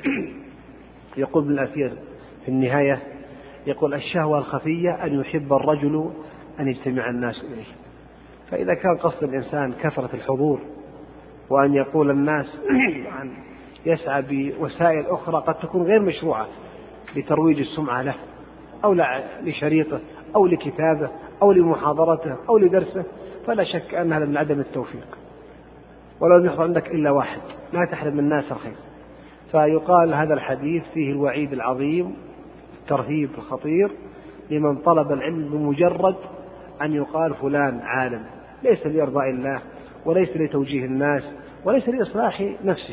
يقول ابن الأثير في النهاية، يقول: الشهوة الخفية أن يحب الرجل أن يجتمع الناس إليه. فإذا كان قصد الإنسان كثرة الحضور وأن يقول الناس عن يسعى بوسائل أخرى قد تكون غير مشروعة لترويج السمعة له أو لشريطه أو لكتابه أو لمحاضرته أو لدرسه، فلا شك أن هذا من عدم التوفيق. ولو لم يحضر عندك إلا واحد لا تحرم الناس الخير. فيقال هذا الحديث فيه الوعيد العظيم، الترهيب الخطير لمن طلب العلم بمجرد أن يقال فلان عالم، ليس لإرضاء الله وليس لتوجيه الناس وليس لإصلاح نفسه.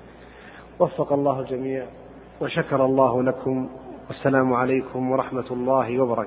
وفق الله الجميع وشكر الله لكم، والسلام عليكم ورحمة الله وبركاته.